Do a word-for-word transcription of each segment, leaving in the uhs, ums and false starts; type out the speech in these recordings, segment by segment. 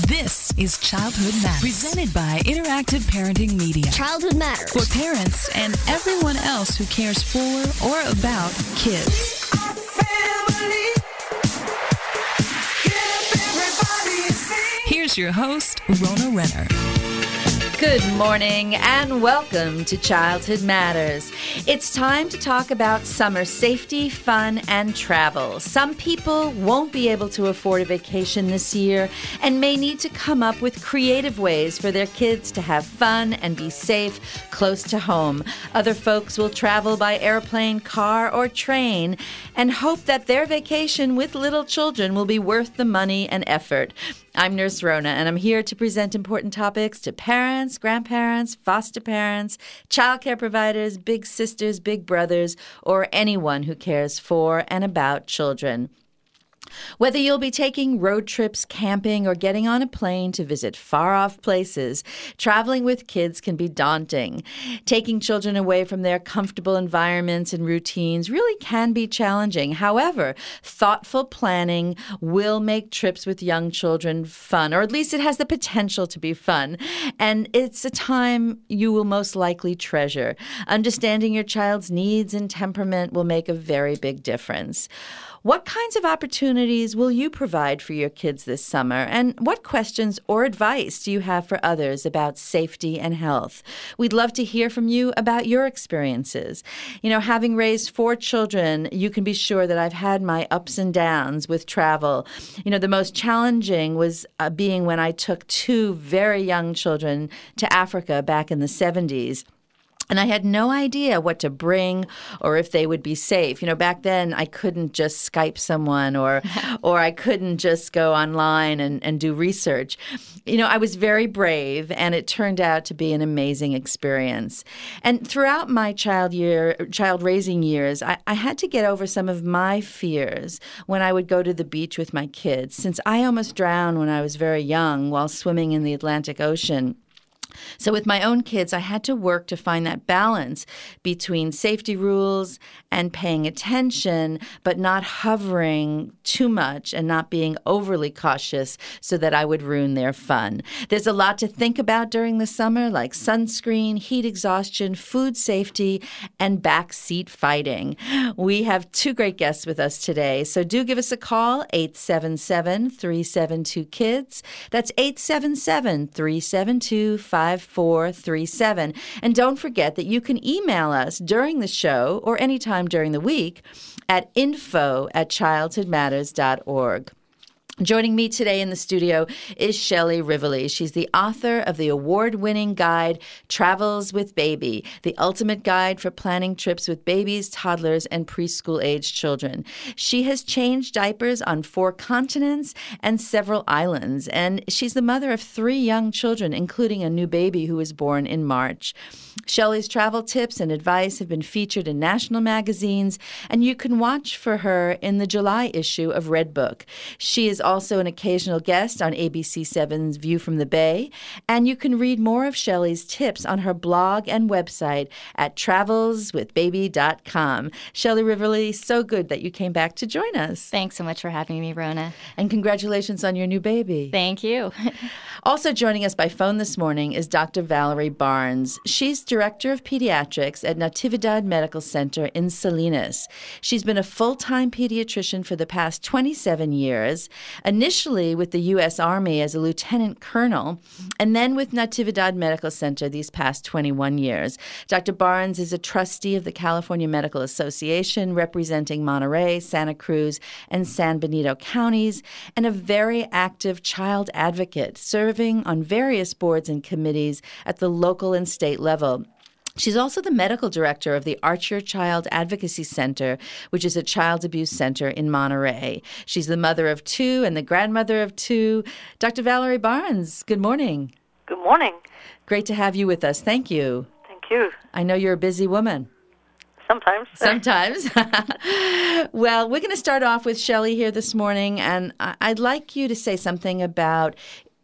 This is Childhood Matters, presented by Interactive Parenting Media. Childhood Matters. For parents and everyone else who cares for or about kids. Here's your host, Rona Renner. Good morning and welcome to Childhood Matters. It's time to talk about summer safety, fun, and travel. Some people won't be able to afford a vacation this year and may need to come up with creative ways for their kids to have fun and be safe close to home. Other folks will travel by airplane, car, or train and hope that their vacation with little children will be worth the money and effort. I'm Nurse Rona, and I'm here to present important topics to parents, grandparents, foster parents, childcare providers, big sisters, big brothers, or anyone who cares for and about children. Whether you'll be taking road trips, camping, or getting on a plane to visit far-off places, traveling with kids can be daunting. Taking children away from their comfortable environments and routines really can be challenging. However, thoughtful planning will make trips with young children fun, or at least it has the potential to be fun. And it's a time you will most likely treasure. Understanding your child's needs and temperament will make a very big difference. What kinds of opportunities will you provide for your kids this summer? And what questions or advice do you have for others about safety and health? We'd love to hear from you about your experiences. You know, having raised four children, you can be sure that I've had my ups and downs with travel. You know, the most challenging was uh, being when I took two very young children to Africa back in the seventies. And I had no idea what to bring or if they would be safe. You know, back then I couldn't just Skype someone or or I couldn't just go online and, and do research. You know, I was very brave, and it turned out to be an amazing experience. And throughout my child year, child raising years, I, I had to get over some of my fears when I would go to the beach with my kids, since I almost drowned when I was very young while swimming in the Atlantic Ocean. So with my own kids, I had to work to find that balance between safety rules and paying attention, but not hovering too much and not being overly cautious so that I would ruin their fun. There's a lot to think about during the summer, like sunscreen, heat exhaustion, food safety, and backseat fighting. We have two great guests with us today, so do give us a call, eight seven seven, three seven two, KIDS. That's eight seven seven, three seven two, five four three seven. And don't forget that you can email us during the show or anytime during the week at info at childhood matters dot org. Joining me today in the studio is Shelley Rivoli. She's the author of the award-winning guide, Travels with Baby, the ultimate guide for planning trips with babies, toddlers, and preschool-age children. She has changed diapers on four continents and several islands, and she's the mother of three young children, including a new baby who was born in March. Shelley's travel tips and advice have been featured in national magazines, and you can watch for her in the July issue of Redbook. She is also an occasional guest on A B C seven's View from the Bay, and you can read more of Shelley's tips on her blog and website at travels with baby dot com. Shelley Rivoli, so good that you came back to join us. Thanks so much for having me, Rona. And congratulations on your new baby. Thank you. Also joining us by phone this morning is Doctor Valerie Barnes. She's Director of Pediatrics at Natividad Medical Center in Salinas. She's been a full-time pediatrician for the past twenty-seven years, initially with the U S Army as a lieutenant colonel, and then with Natividad Medical Center these past twenty-one years. Doctor Barnes is a trustee of the California Medical Association, representing Monterey, Santa Cruz, and San Benito counties, and a very active child advocate, serving on various boards and committees at the local and state level. She's also the medical director of the Archer Child Advocacy Center, which is a child abuse center in Monterey. She's the mother of two and the grandmother of two. Doctor Valerie Barnes, good morning. Good morning. Great to have you with us. Thank you. Thank you. I know you're a busy woman. Sometimes. Sometimes. Well, we're going to start off with Shelley here this morning, and I'd like you to say something about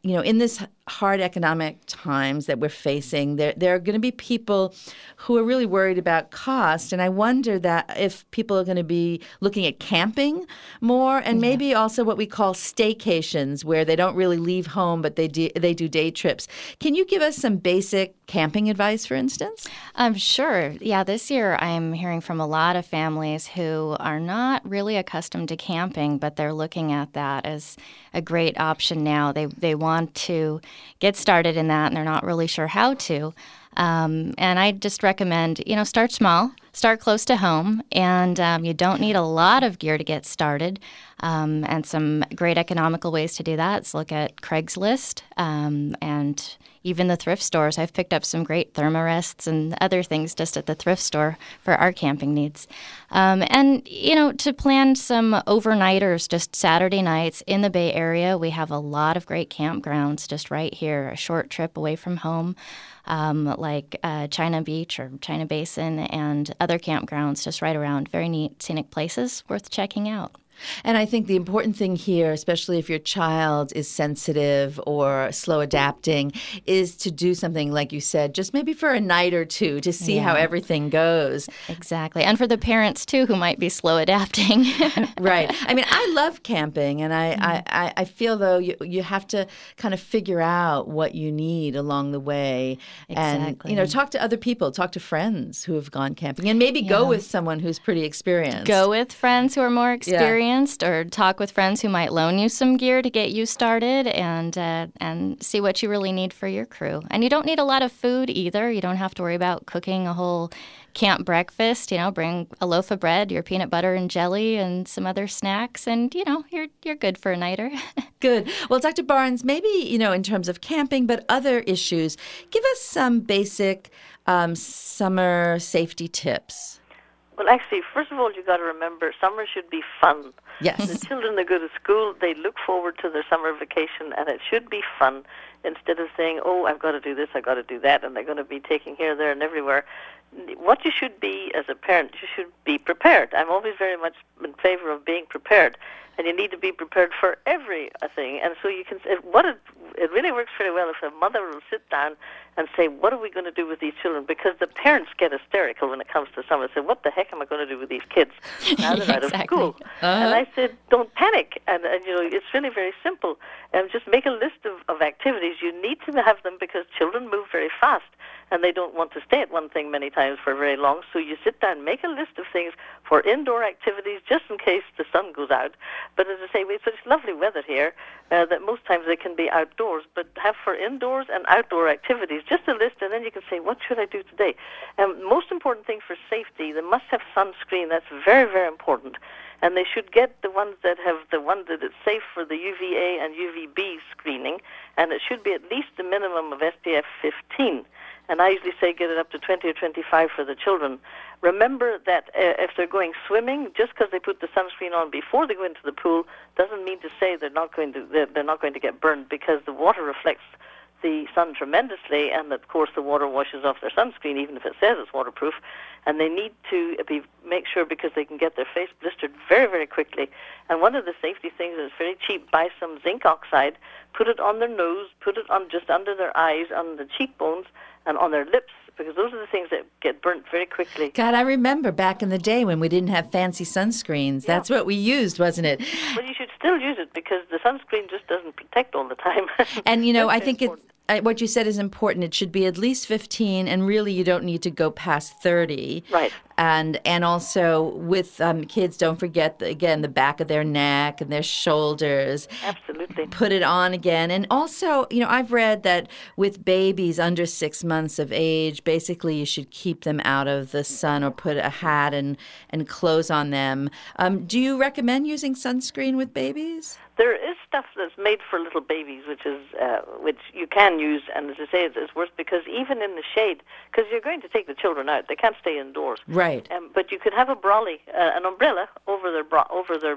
you know, in this hard economic times that we're facing, there there are going to be people who are really worried about cost. And I wonder that if people are going to be looking at camping more, and Yeah. maybe also what we call staycations, where they don't really leave home, but they do, they do day trips. Can you give us some basic camping advice, for instance? Um, sure. Yeah, this year I'm hearing from a lot of families who are not really accustomed to camping, but they're looking at that as a great option now. They they want to get started in that, and they're not really sure how to. Um, and I just recommend, you know, start small, start close to home, and um, you don't need a lot of gear to get started. Um, and some great economical ways to do that is look at Craigslist um, and even the thrift stores. I've picked up some great thermarests and other things just at the thrift store for our camping needs. Um, and, you know, to plan some overnighters, just Saturday nights in the Bay Area, we have a lot of great campgrounds just right here, a short trip away from home, um, like uh, China Beach or China Basin and other campgrounds just right around. Very neat scenic places worth checking out. And I think the important thing here, especially if your child is sensitive or slow adapting, is to do something, like you said, just maybe for a night or two to see Yeah. how everything goes. Exactly. And for the parents, too, who might be slow adapting. Right. I mean, I love camping, and I, Mm-hmm. I, I feel, though, you, you have to kind of figure out what you need along the way. And, Exactly. you know, talk to other people, talk to friends who have gone camping, and maybe go Yeah. with someone who's pretty experienced. Go with friends who are more experienced, or talk with friends who might loan you some gear to get you started, and uh, and see what you really need for your crew. And you don't need a lot of food either. You don't have to worry about cooking a whole camp breakfast. You know, bring a loaf of bread, your peanut butter and jelly, and some other snacks, and you know, you're you're good for a nighter. Good. Well, Doctor Barnes, maybe, you know, in terms of camping, but other issues, give us some basic um, summer safety tips. Well, actually, first of all, you got to remember summer should be fun. Yes. The children that go to school, they look forward to their summer vacation, and it should be fun instead of saying, oh, I've got to do this, I've got to do that, and they're going to be taking here, there, and everywhere. What you should be as a parent, you should be prepared. I'm always very much in favor of being prepared, and you need to be prepared for everything. And so you can, it, what it, it really works very well if a mother will sit down and say, what are we going to do with these children? Because the parents get hysterical when it comes to summer. Say, what the heck am I going to do with these kids now they're out of Exactly. school? Uh-huh. And I said, don't panic. And, and you know, it's really very simple. And just make a list of, of activities. You need to have them because children move very fast, and they don't want to stay at one thing many times for very long. So you sit down, make a list of things for indoor activities just in case the sun goes out. But as I say, it's such lovely weather here uh, that most times they can be outdoors. But have for indoors and outdoor activities just a list, and then you can say, what should I do today? Um, most important thing for safety, they must have sunscreen. That's very, very important. And they should get the ones that have the one that is safe for the U V A and U V B screening, and it should be at least a minimum of S P F fifteen. And I usually say get it up to twenty or twenty-five for the children. Remember that uh, if they're going swimming, just because they put the sunscreen on before they go into the pool doesn't mean to say they're not going to they're, they're not going to get burned, because the water reflects the sun tremendously, and of course the water washes off their sunscreen even if it says it's waterproof. And they need to be make sure, because they can get their face blistered very, very quickly. And one of the safety things is very cheap. Buy some zinc oxide, put it on their nose, put it on just under their eyes, on the cheekbones, and on their lips, because those are the things that get burnt very quickly. God, I remember back in the day when we didn't have fancy sunscreens. Yeah. That's what we used, wasn't it? But you should still use it, because the sunscreen just doesn't protect all the time. And, you know, That's I very think it's, important. uh, what you said is important. It should be at least fifteen, and really you don't need to go past thirty. Right. And and also with um, kids, don't forget, the, again, the back of their neck and their shoulders. Absolutely. Put it on again. And also, you know, I've read that with babies under six months of age, basically you should keep them out of the sun or put a hat and, and clothes on them. Um, do you recommend using sunscreen with babies? There is stuff that's made for little babies, which is uh, which you can use, and as I say, it's, it's worth, because even in the shade, because you're going to take the children out, they can't stay indoors. Right. Um, but you could have a brolly, uh, an umbrella over their bra- over their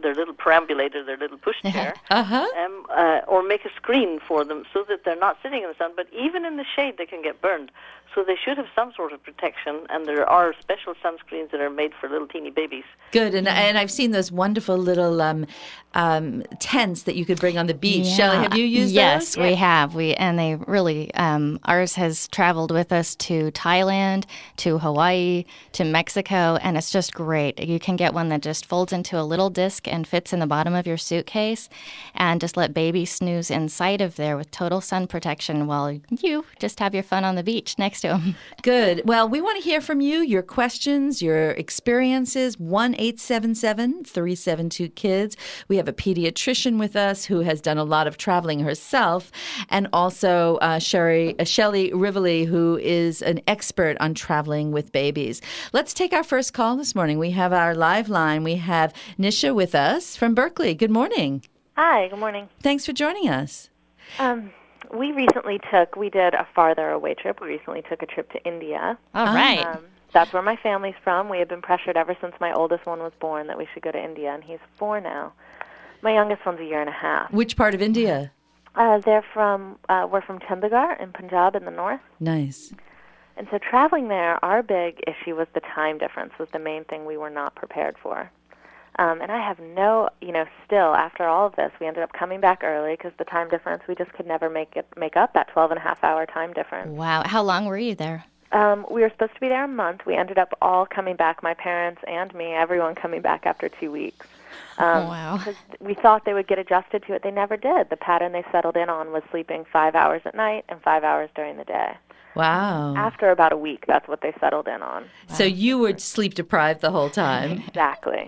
their little perambulator, their little pushchair, uh-huh. um, uh, or make a screen for them so that they're not sitting in the sun. But even in the shade, they can get burned. So they should have some sort of protection, and there are special sunscreens that are made for little teeny babies. Good, and and I've seen those wonderful little um, um, tents that you could bring on the beach. Yeah. Shelley, have you used yes, those? Yes, we have. We and they really um, ours has traveled with us to Thailand, to Hawaii, to Mexico, and it's just great. You can get one that just folds into a little disc and fits in the bottom of your suitcase, and just let baby snooze inside of there with total sun protection while you just have your fun on the beach next to them. Good. Well, we want to hear from you, your questions, your experiences. one eight seven seven, three seven two, KIDS. We have a pediatrician with us who has done a lot of traveling herself, and also uh, Sherry, uh, Shelley Rivoli, who is an expert on traveling with babies. Let's take our first call this morning. We have our live line. We have Nisha with us from Berkeley. Good morning. Hi, good morning. Thanks for joining us. Um, we recently took, we did a farther away trip. We recently took a trip to India. All right. Um, that's where my family's from. We had been pressured ever since my oldest one was born that we should go to India, and he's four now. My youngest one's a year and a half. Which part of India? Uh, they're from, uh, we're from Chandigarh in Punjab in the north. Nice. And so traveling there, our big issue was the time difference was the main thing we were not prepared for. Um, and I have no, you know, still, after all of this, we ended up coming back early because the time difference, we just could never make it make up that twelve and a half hour time difference. Wow. How long were you there? Um, we were supposed to be there a month. We ended up all coming back, my parents and me, everyone coming back after two weeks. Um, oh, wow. Because we thought they would get adjusted to it. They never did. The pattern they settled in on was sleeping five hours at night and five hours during the day. Wow. After about a week, that's what they settled in on. So you were sleep deprived the whole time. Exactly.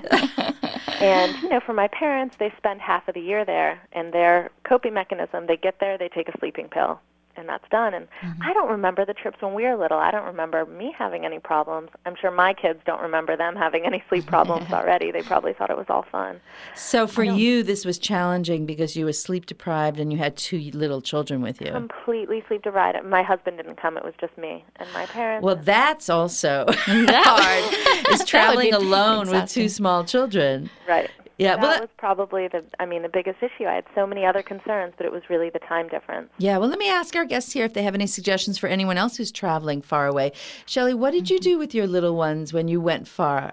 And, you know, for my parents, they spend half of the year there, and their coping mechanism, they get there, they take a sleeping pill, and that's done. And mm-hmm. I don't remember the trips when we were little. I don't remember me having any problems. I'm sure my kids don't remember them having any sleep problems already. They probably thought it was all fun. So for you, this was challenging because you were sleep deprived and you had two little children with you. Completely sleep deprived. My husband didn't come. It was just me and my parents. Well, that's also hard, is traveling alone with two small children. Right. Yeah, that well, that was probably the, I mean, the biggest issue. I had so many other concerns, but it was really the time difference. Yeah, well, let me ask our guests here if they have any suggestions for anyone else who's traveling far away. Shelley, what did you do with your little ones when you went far?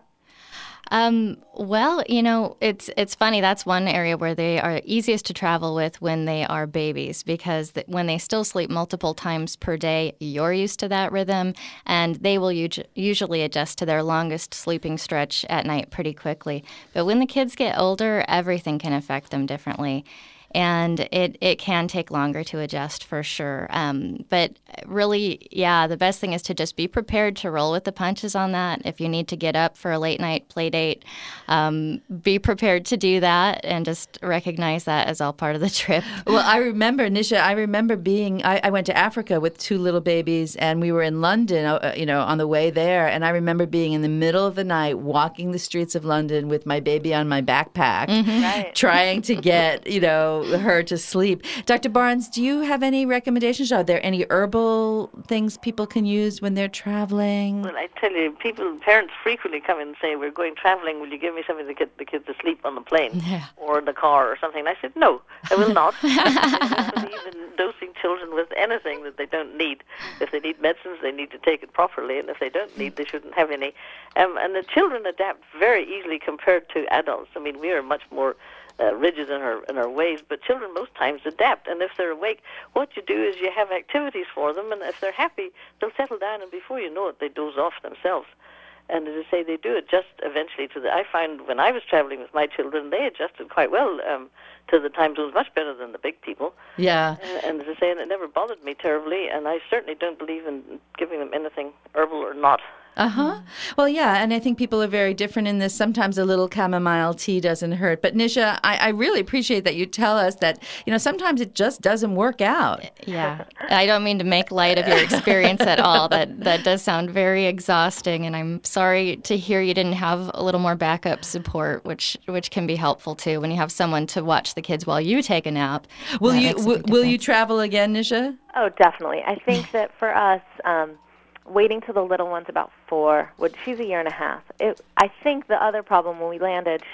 Um, well, you know, it's it's funny. That's one area where they are easiest to travel with when they are babies, because th- when they still sleep multiple times per day, you're used to that rhythm, and they will u- usually adjust to their longest sleeping stretch at night pretty quickly. But when the kids get older, everything can affect them differently. And it, it can take longer to adjust for sure. Um, but really, yeah, the best thing is to just be prepared to roll with the punches on that. If you need to get up for a late night play date, um, be prepared to do that and just recognize that as all part of the trip. Well, I remember, Nisha, I remember being, I, I went to Africa with two little babies, and we were in London, uh, you know, on the way there. And I remember being in the middle of the night walking the streets of London with my baby on my backpack, mm-hmm. right. trying to get, you know, her to sleep. Doctor Barnes, do you have any recommendations? Are there any herbal things people can use when they're traveling? Well, I tell you, people, parents frequently come in and say, we're going traveling, will you give me something to get the kids to sleep on the plane yeah. or in the car or something? And I said, no, I will not. I don't believe in dosing children with anything that they don't need. If they need medicines, they need to take it properly, and if they don't need, they shouldn't have any. Um, and the children adapt very easily compared to adults. I mean, we are much more Uh, rigid in our in our ways, but children most times adapt. And if they're awake, what you do is you have activities for them, and if they're happy, they'll settle down, and before you know it, they doze off themselves. And as I say, they do adjust eventually to the. I find when I was traveling with my children, they adjusted quite well um, to the time zones, much better than the big people. Yeah. Uh, and as I say, and it never bothered me terribly, and I certainly don't believe in giving them anything herbal or not. Uh-huh. Well, yeah, and I think people are very different in this. Sometimes a little chamomile tea doesn't hurt. But, Nisha, I, I really appreciate that you tell us that, you know, sometimes it just doesn't work out. Yeah. I don't mean to make light of your experience at all. That that does sound very exhausting, and I'm sorry to hear you didn't have a little more backup support, which which can be helpful, too, when you have someone to watch the kids while you take a nap. Will you w- will you travel again, Nisha? Oh, definitely. I think that for us, um, waiting till the little one's about four, which she's a year and a half. It, I think the other problem when we landed, she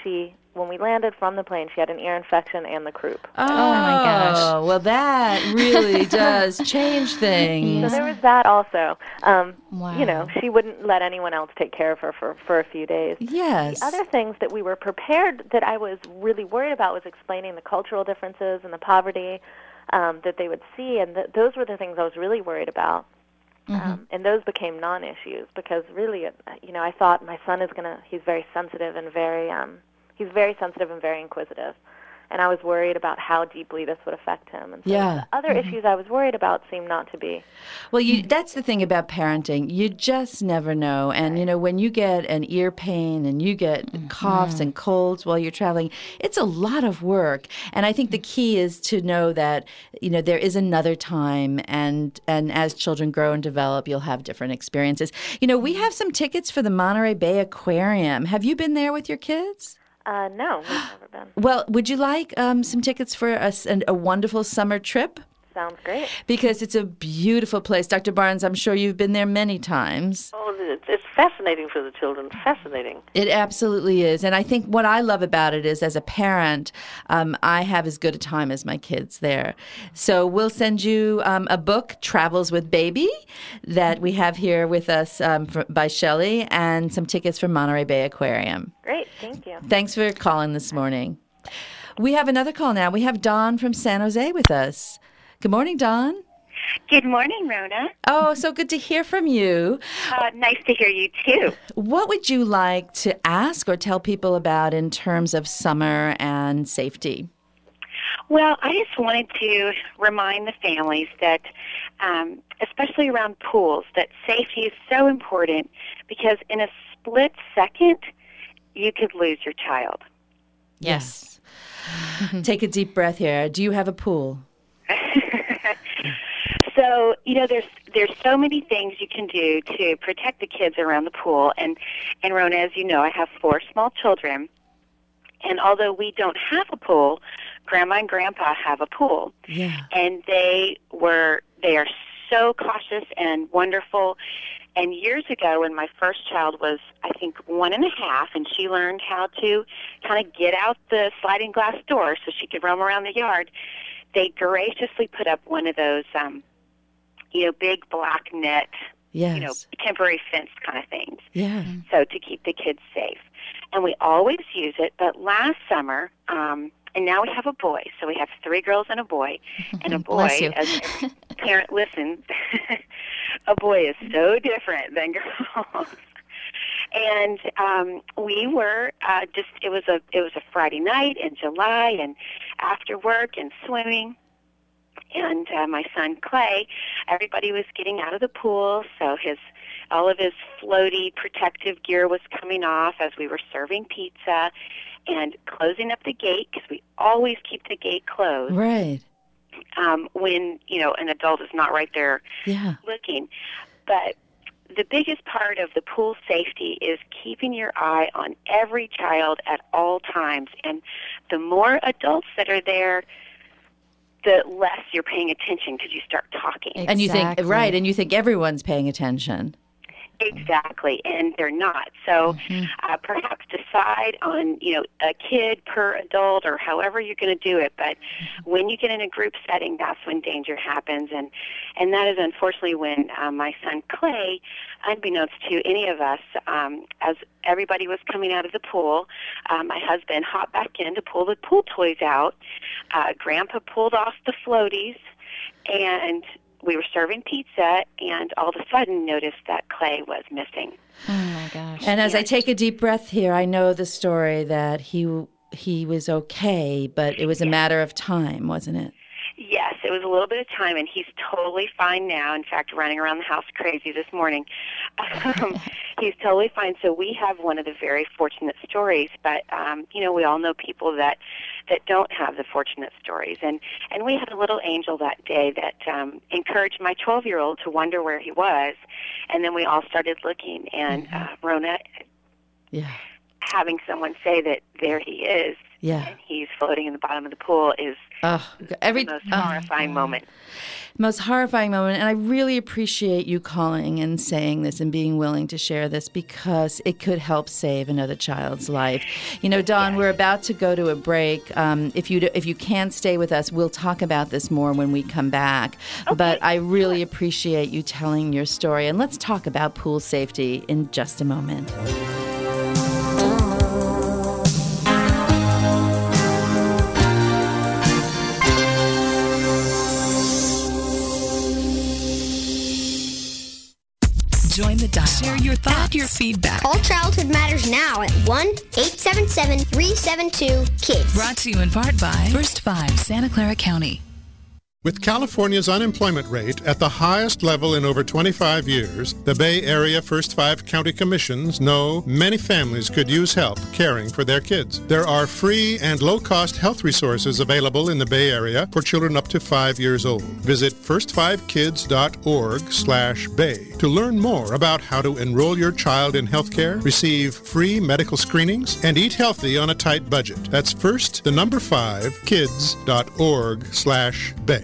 when we landed from the plane, she had an ear infection and the croup. Oh, my gosh. Well, that really does change things. So there was that also. Um, Wow. You know, she wouldn't let anyone else take care of her for, for a few days. Yes. The other things that we were prepared, that I was really worried about, was explaining the cultural differences and the poverty um, that they would see, and th- those were the things I was really worried about. Mm-hmm. Um, and those became non-issues because really, uh, you know, I thought my son is going to, he's very sensitive and very, um, he's very sensitive and very inquisitive. And I was worried about how deeply this would affect him. And so Yeah. the other Mm-hmm. issues I was worried about seemed not to be. Well, you, that's the thing about parenting. You just never know. And, you know, when you get an ear pain and you get mm-hmm. coughs and colds while you're traveling, it's a lot of work. And I think the key is to know that, you know, there is another time. And, and as children grow and develop, you'll have different experiences. You know, we have some tickets for the Monterey Bay Aquarium. Have you been there with your kids? Uh, no, we've never been. Well, would you like um, some tickets for a, a wonderful summer trip? Sounds great. Because it's a beautiful place. Doctor Barnes, I'm sure you've been there many times. Oh, it's, it's fascinating for the children. Fascinating. It absolutely is. And I think what I love about it is, as a parent, um, I have as good a time as my kids there. So we'll send you um, a book, Travels with Baby, that we have here with us um, for, by Shelley, and some tickets for Monterey Bay Aquarium. Great. Thank you. Thanks for calling this morning. We have another call now. We have Dawn from San Jose with us. Good morning, Dawn. Good morning, Rona. Oh, so good to hear from you. Uh, nice to hear you, too. What would you like to ask or tell people about in terms of summer and safety? Well, I just wanted to remind the families that, um, especially around pools, that safety is so important because in a split second, you could lose your child. Yes. Take a deep breath here. Do you have a pool? So, you know, there's there's so many things you can do to protect the kids around the pool. And, and Rona, as you know, I have four small children. And although we don't have a pool, Grandma and Grandpa have a pool. Yeah. And they were they are so cautious and wonderful. And years ago, when my first child was, I think, one and a half, and she learned how to kind of get out the sliding glass door so she could roam around the yard, they graciously put up one of those, um, you know, big black net, yes. you know, temporary fence kind of things. Yeah. So to keep the kids safe. And we always use it. But last summer, um, and now we have a boy. So we have three girls and a boy. And a boy, Bless you. as a parent, listen, a boy is so different than girls. And um, we were uh, just, it was a it was a Friday night in July, and after work and swimming. And uh, my son Clay, everybody was getting out of the pool, so his all of his floaty protective gear was coming off as we were serving pizza and closing up the gate, because we always keep the gate closed. Right. Um, when, you know, an adult is not right there Yeah. looking. But the biggest part of the pool safety is keeping your eye on every child at all times. And the more adults that are there, the less you're paying attention because you start talking. And you think, Exactly. right, and you think everyone's paying attention. Exactly, and they're not. So Mm-hmm. uh, perhaps decide on, you know, a kid per adult or however you're going to do it. But when you get in a group setting, that's when danger happens. And, and that is unfortunately when uh, my son Clay, unbeknownst to any of us, um, as everybody was coming out of the pool, uh, my husband hopped back in to pull the pool toys out. Uh, Grandpa pulled off the floaties, and we were serving pizza, and all of a sudden noticed that Clay was missing. Oh, my gosh. And as I take a deep breath here, I know the story that he he was okay, but it was a matter of time, wasn't it? Yes, it was a little bit of time, and he's totally fine now. In fact, running around the house crazy this morning. Um, he's totally fine. So we have one of the very fortunate stories, but, um, you know, we all know people that, that don't have the fortunate stories. And, and we had a little angel that day that um, encouraged my twelve-year-old to wonder where he was, and then we all started looking, and uh, Rona, Yeah. having someone say that there he is, Yeah. and he's floating in the bottom of the pool is – Oh, every the most oh, horrifying moment. Most horrifying moment. And I really appreciate you calling and saying this and being willing to share this because it could help save another child's life. You know, Dawn, yes. We're about to go to a break. Um, if you do, if you can't stay with us, we'll talk about this more when we come back. Okay. But I really appreciate you telling your story. And let's talk about pool safety in just a moment. Join the dialogue. Share your thoughts, your feedback. Call Childhood Matters now at one eight seven seven, three seven two, KIDS. Brought to you in part by First Five, Santa Clara County. With California's unemployment rate at the highest level in over twenty-five years, the Bay Area First Five County Commissions know many families could use help caring for their kids. There are free and low-cost health resources available in the Bay Area for children up to five years old. Visit first five kids dot org slash bay to learn more about how to enroll your child in health care, receive free medical screenings, and eat healthy on a tight budget. That's first, the number five, kids dot org slash bay.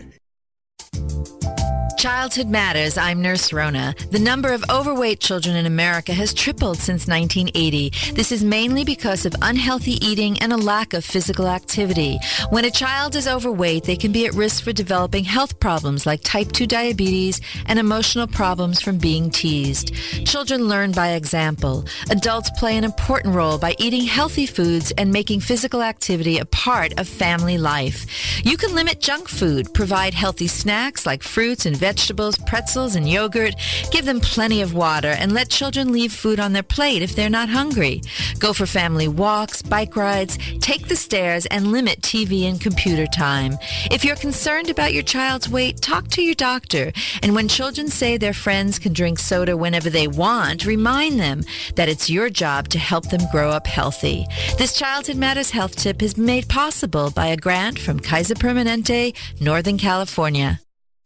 Childhood Matters. I'm Nurse Rona. The number of overweight children in America has tripled since nineteen eighty. This is mainly because of unhealthy eating and a lack of physical activity. When a child is overweight, they can be at risk for developing health problems like type two diabetes and emotional problems from being teased. Children learn by example. Adults play an important role by eating healthy foods and making physical activity a part of family life. You can limit junk food, provide healthy snacks like fruits and vegetables, vegetables, pretzels, and yogurt. Give them plenty of water and let children leave food on their plate if they're not hungry. Go for family walks, bike rides, take the stairs, and limit T V and computer time. If you're concerned about your child's weight, talk to your doctor. And when children say their friends can drink soda whenever they want, remind them that it's your job to help them grow up healthy. This Childhood Matters health tip is made possible by a grant from Kaiser Permanente, Northern California.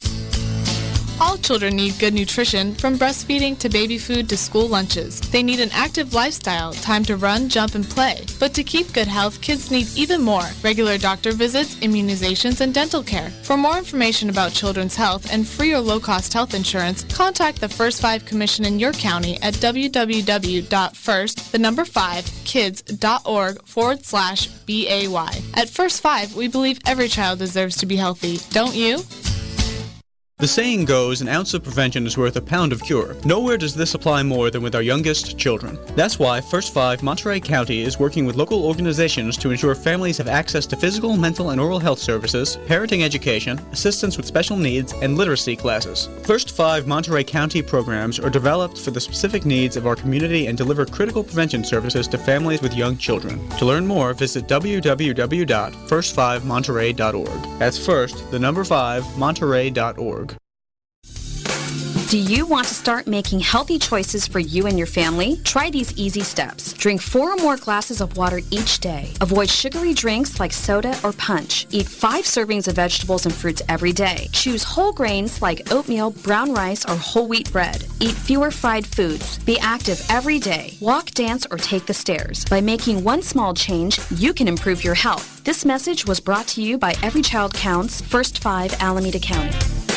All children need good nutrition, from breastfeeding to baby food to school lunches. They need an active lifestyle, time to run, jump, and play. But to keep good health, kids need even more: regular doctor visits, immunizations, and dental care. For more information about children's health and free or low-cost health insurance, contact the First Five Commission in your county at w w w dot first, the number five, kids dot org forward slash B A Y. At First Five, we believe every child deserves to be healthy. Don't you? The saying goes, an ounce of prevention is worth a pound of cure. Nowhere does this apply more than with our youngest children. That's why First Five Monterey County is working with local organizations to ensure families have access to physical, mental, and oral health services, parenting education, assistance with special needs, and literacy classes. First Five Monterey County programs are developed for the specific needs of our community and deliver critical prevention services to families with young children. To learn more, visit w w w dot first five monterey dot org. That's first, the number five, monterey dot org. Do you want to start making healthy choices for you and your family? Try these easy steps. Drink four or more glasses of water each day. Avoid sugary drinks like soda or punch. Eat five servings of vegetables and fruits every day. Choose whole grains like oatmeal, brown rice, or whole wheat bread. Eat fewer fried foods. Be active every day. Walk, dance, or take the stairs. By making one small change, you can improve your health. This message was brought to you by Every Child Counts, First Five, Alameda County.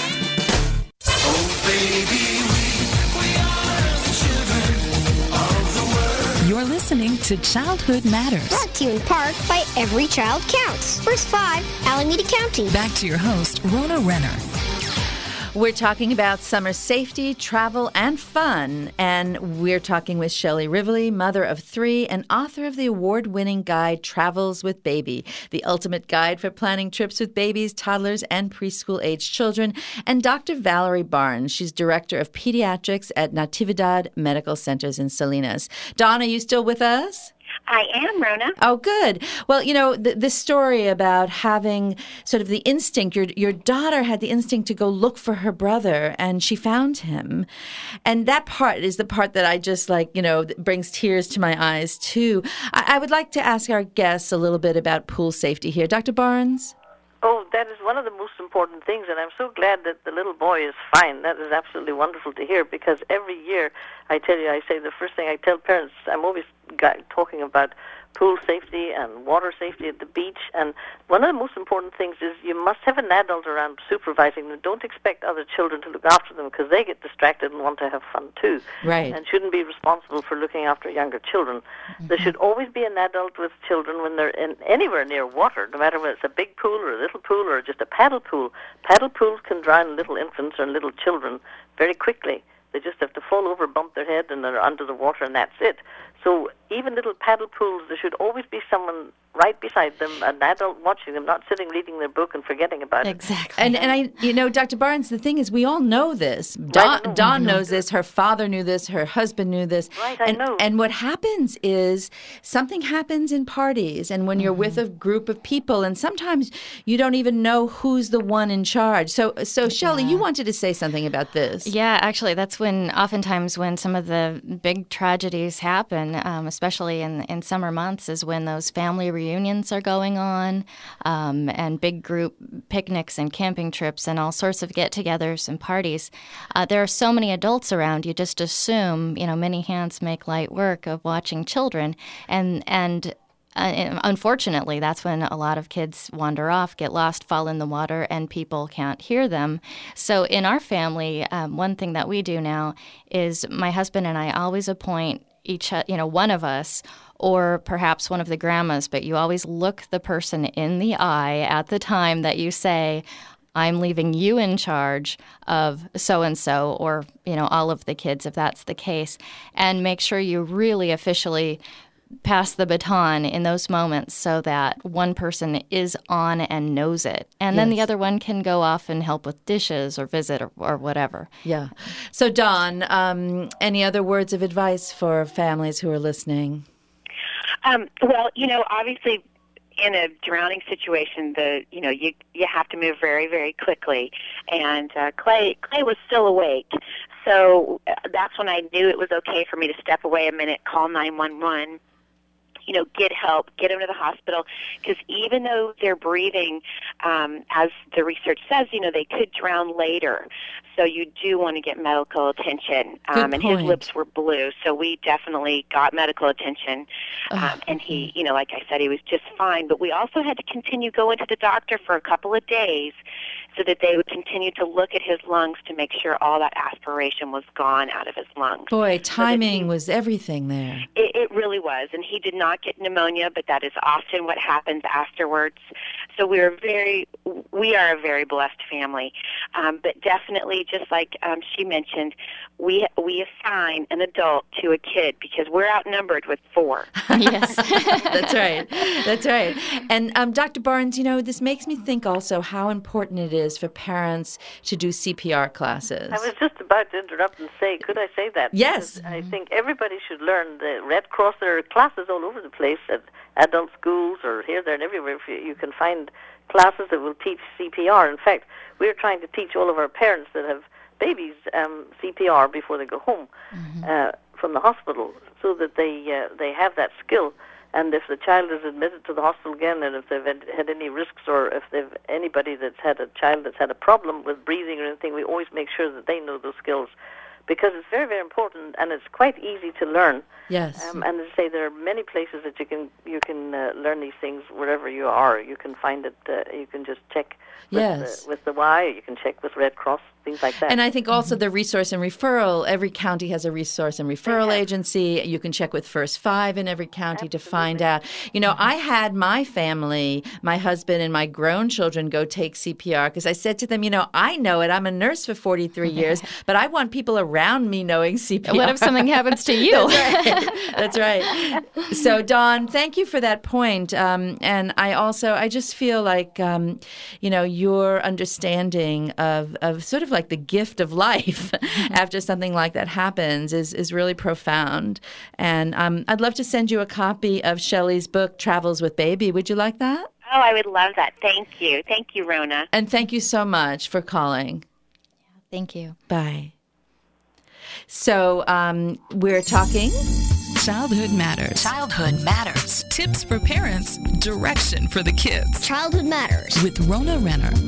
You're listening to Childhood Matters. Brought to you in part by Every Child Counts. First Five, Alameda County. Back to your host, Rona Renner. We're talking about summer safety, travel, and fun. And we're talking with Shelley Rivoli, mother of three and author of the award-winning guide, Travels with Baby, the ultimate guide for planning trips with babies, toddlers, and preschool-aged children, and Doctor Valerie Barnes. She's director of pediatrics at Natividad Medical Centers in Salinas. Dawn, are you still with us? I am, Rona. Oh, good. Well, you know, the, this story about having sort of the instinct, your your daughter had the instinct to go look for her brother, and she found him. And that part is the part that I just like, you know, brings tears to my eyes, too. I, I would like to ask our guests a little bit about pool safety here. Doctor Barnes? Oh, that is one of the most important things, and I'm so glad that the little boy is fine. That is absolutely wonderful to hear, because every year, I tell you, I say the first thing I tell parents, I'm always talking about pool safety and water safety at the beach. And one of the most important things is you must have an adult around supervising them. Don't expect other children to look after them because they get distracted and want to have fun too. Right. And shouldn't be responsible for looking after younger children. Mm-hmm. There should always be an adult with children when they're in anywhere near water, no matter whether it's a big pool or a little pool or just a paddle pool. Paddle pools can drown little infants or little children very quickly. They just have to fall over, bump their head, and they're under the water, and that's it. So even little paddle pools, there should always be someone right beside them, an adult watching them, not sitting reading their book and forgetting about exactly. it. Exactly. And, and I, you know, Doctor Barnes, the thing is, we all know this. Dawn, know. Dawn knows this. Her father knew this. Her husband knew this. Right, I and, know. And what happens is something happens in parties and when you're mm-hmm. with a group of people, and sometimes you don't even know who's the one in charge. So, so Shelley, yeah. you wanted to say something about this. Yeah, actually, that's when oftentimes when some of the big tragedies happen, um, especially in, in summer months, is when those family reunions are going on, um, and big group picnics and camping trips and all sorts of get-togethers and parties. Uh, there are so many adults around, you just assume, you know, many hands make light work of watching children. And, and uh, unfortunately, that's when a lot of kids wander off, get lost, fall in the water, and people can't hear them. So in our family, um, one thing that we do now is my husband and I always appoint each, you know, one of us or perhaps one of the grandmas, but you always look the person in the eye at the time that you say, I'm leaving you in charge of so-and-so or, you know, all of the kids if that's the case, and make sure you really officially pass the baton in those moments so that one person is on and knows it. And yes. then the other one can go off and help with dishes or visit or, or whatever. Yeah. So, Dawn, um, any other words of advice for families who are listening? Um, well, you know, obviously in a drowning situation, the you know, you you have to move very, very quickly. And uh, Clay Clay was still awake. So uh, that's when I knew it was okay for me to step away a minute, call nine one one. You know, get help, get them to the hospital, because even though they're breathing, um, as the research says, you know, they could drown later. So you do want to get medical attention. Um, and his lips were blue, so we definitely got medical attention. Um, and he, you know, like I said, he was just fine. But we also had to continue going to the doctor for a couple of days so that they would continue to look at his lungs to make sure all that aspiration was gone out of his lungs. Boy, timing so he, was everything there. It, it really was. And he did not get pneumonia, but that is often what happens afterwards. So we are very, we are a very blessed family. Um, but definitely, just like um, she mentioned, we we assign an adult to a kid because we're outnumbered with four. Yes. That's right. That's right. And um, Doctor Barnes, you know, this makes me think also how important it is for parents to do C P R classes. I was just about to interrupt and say, could I say that? Yes. Because I think everybody should learn the Red Cross. There are classes all over the place at adult schools or here, there, and everywhere. You can find classes that will teach C P R. In fact, we're trying to teach all of our parents that have babies um, C P R before they go home mm-hmm. uh, from the hospital, so that they uh, they have that skill. And if the child is admitted to the hospital again, and if they've had, had any risks, or if they've anybody that's had a child that's had a problem with breathing or anything, we always make sure that they know those skills, because it's very, very important, and it's quite easy to learn. Yes. Um, and as I say, there are many places that you can you can uh, learn these things wherever you are. You can find it. Uh, you can just check with, yes. the, with the Y. Or you can check with Red Cross, things like that. And I think also the resource and referral. Every county has a resource and referral yeah. agency. You can check with First Five in every county Absolutely. To find out. You know, I had my family, my husband and my grown children go take C P R because I said to them, you know, I know it. I'm a nurse for forty-three years, but I want people around me knowing C P R. What if something happens to you? That's right. That's right. So, Dawn, thank you for that point. Um, and I also, I just feel like, um, you know, your understanding of, of sort of like the gift of life after something like that happens is, is really profound. And um, I'd love to send you a copy of Shelley's book, Travels with Baby. Would you like that? Oh, I would love that. Thank you. Thank you, Rona. And thank you so much for calling. Thank you. Bye. So um, we're talking Childhood Matters. Childhood Matters. Tips for parents, direction for the kids. Childhood Matters. With Rona Renner.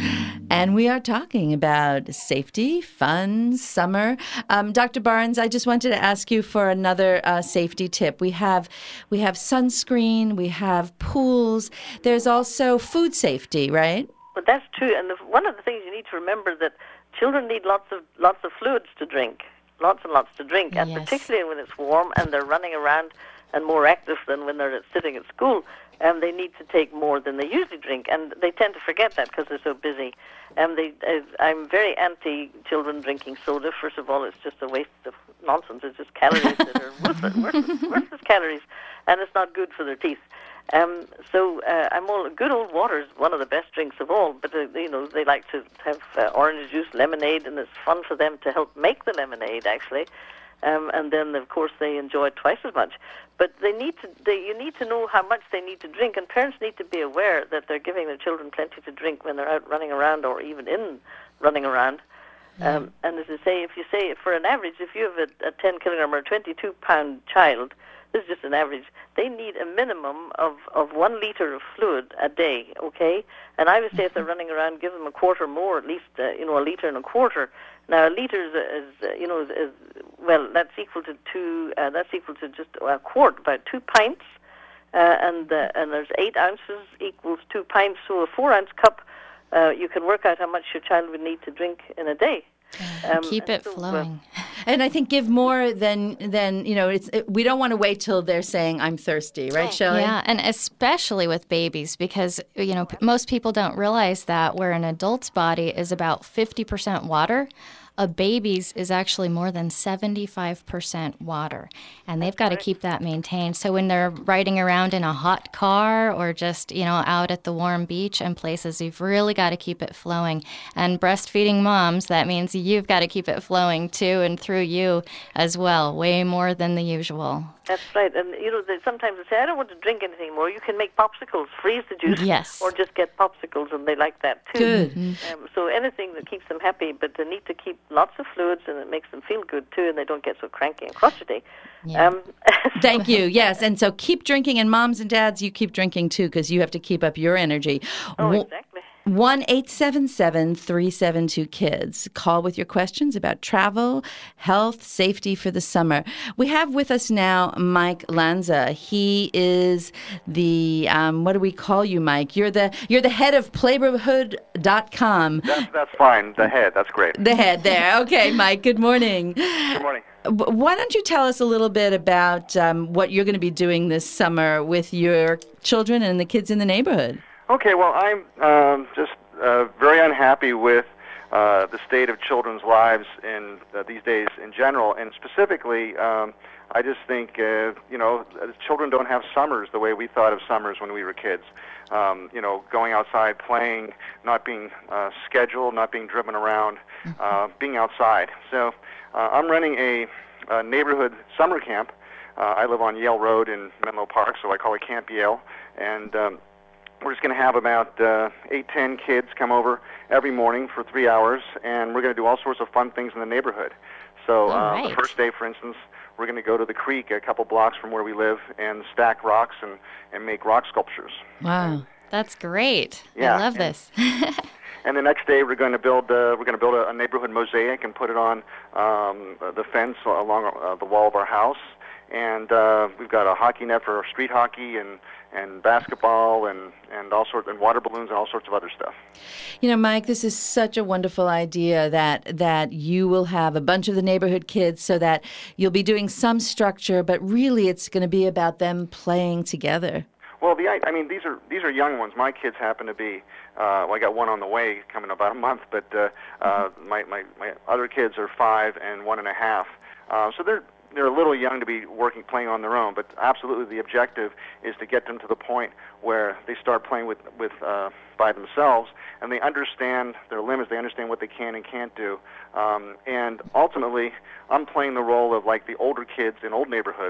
And we are talking about safety, fun, summer. Um, Doctor Barnes, I just wanted to ask you for another uh, safety tip. We have we have sunscreen, we have pools. There's also food safety, right? But that's true. And the, one of the things you need to remember that children need lots of lots of fluids to drink, lots and lots to drink, and Yes. particularly when it's warm and they're running around and more active than when they're sitting at school. Um, they need to take more than they usually drink, and they tend to forget that because they're so busy. Um, they, uh, I'm very anti-children drinking soda. First of all, it's just a waste of nonsense. It's just calories that are worthless, worthless, worthless calories, and it's not good for their teeth. Um, so uh, I'm all good old water is one of the best drinks of all. But uh, you know they like to have uh, orange juice, lemonade, and it's fun for them to help make the lemonade actually. Um, and then, of course, they enjoy it twice as much. But they need to. They, you need to know how much they need to drink, and parents need to be aware that they're giving their children plenty to drink when they're out running around, or even in running around. Yeah. Um, and as I say, if you say for an average, if you have a, a ten kilogram or twenty-two pound child, this is just an average. They need a minimum of, of one liter of fluid a day. Okay, and I would say if they're running around, give them a quarter more, at least uh, you know a liter and a quarter. Now, a liter is, is uh, you know, is, is, well, that's equal to two. Uh, that's equal to just a quart, about two pints, uh, and uh, and there's eight ounces equals two pints. So a four ounce cup, uh, you can work out how much your child would need to drink in a day. Um, Keep it so, flowing. Uh, and I think give more than than you know. It's it, we don't want to wait till they're saying I'm thirsty, right, Shelley? Yeah, and especially with babies, because you know p- most people don't realize that where an adult's body is about fifty percent water, a baby's is actually more than seventy-five percent water, and they've got to keep that maintained. So when they're riding around in a hot car or just, you know, out at the warm beach and places, you've really got to keep it flowing. And breastfeeding moms, that means you've got to keep it flowing too and through you as well, way more than the usual. That's right. And, you know, they, sometimes they say, I don't want to drink anything more. You can make popsicles, freeze the juice, yes. or just get popsicles, and they like that too. Good. Mm-hmm. Um, so anything that keeps them happy, but they need to keep lots of fluids, and it makes them feel good too, and they don't get so cranky and crotchety. Yeah. Um, Thank you. Yes, and so keep drinking, and moms and dads, you keep drinking too, because you have to keep up your energy. Oh, exactly. one eight seven seven, three seven two, KIDS. Call with your questions about travel, health, safety for the summer. We have with us now Mike Lanza. He is the, um, what do we call you, Mike? You're the you're the head of playborhood dot com. That's, that's fine. The head. That's great. The head there. Okay, Mike. Good morning. Good morning. Why don't you tell us a little bit about um, what you're going to be doing this summer with your children and the kids in the neighborhood? Okay, well, I'm um, just uh, very unhappy with uh, the state of children's lives in uh, these days in general, and specifically, um, I just think, uh, you know, children don't have summers the way we thought of summers when we were kids. Um, you know, going outside, playing, not being uh, scheduled, not being driven around, uh, being outside. So uh, I'm running a, a neighborhood summer camp. Uh, I live on Yale Road in Menlo Park, so I call it Camp Yale, and um, we're just going to have about uh, eight, ten kids come over every morning for three hours, and we're going to do all sorts of fun things in the neighborhood. So uh, right. the first day, for instance, we're going to go to the creek a couple blocks from where we live and stack rocks and, and make rock sculptures. Wow. That's great. Yeah. I love this. And the next day, we're going to build uh, we're going to build a, a neighborhood mosaic and put it on um, the fence along uh, the wall of our house. And uh, we've got a hockey net for street hockey and, and basketball and, and all sorts and water balloons and all sorts of other stuff. You know, Mike, this is such a wonderful idea that that you will have a bunch of the neighborhood kids so that you'll be doing some structure, but really it's going to be about them playing together. Well, the I mean, these are these are young ones. My kids happen to be. Uh, well, I got one on the way coming in about a month, but uh, uh, my, my my other kids are five and one and a half. Uh, so they're they're a little young to be working, playing on their own. But absolutely, the objective is to get them to the point where they start playing with with uh, by themselves, and they understand their limits. They understand what they can and can't do. Um, and ultimately, I'm playing the role of like the older kids in old neighborhoods.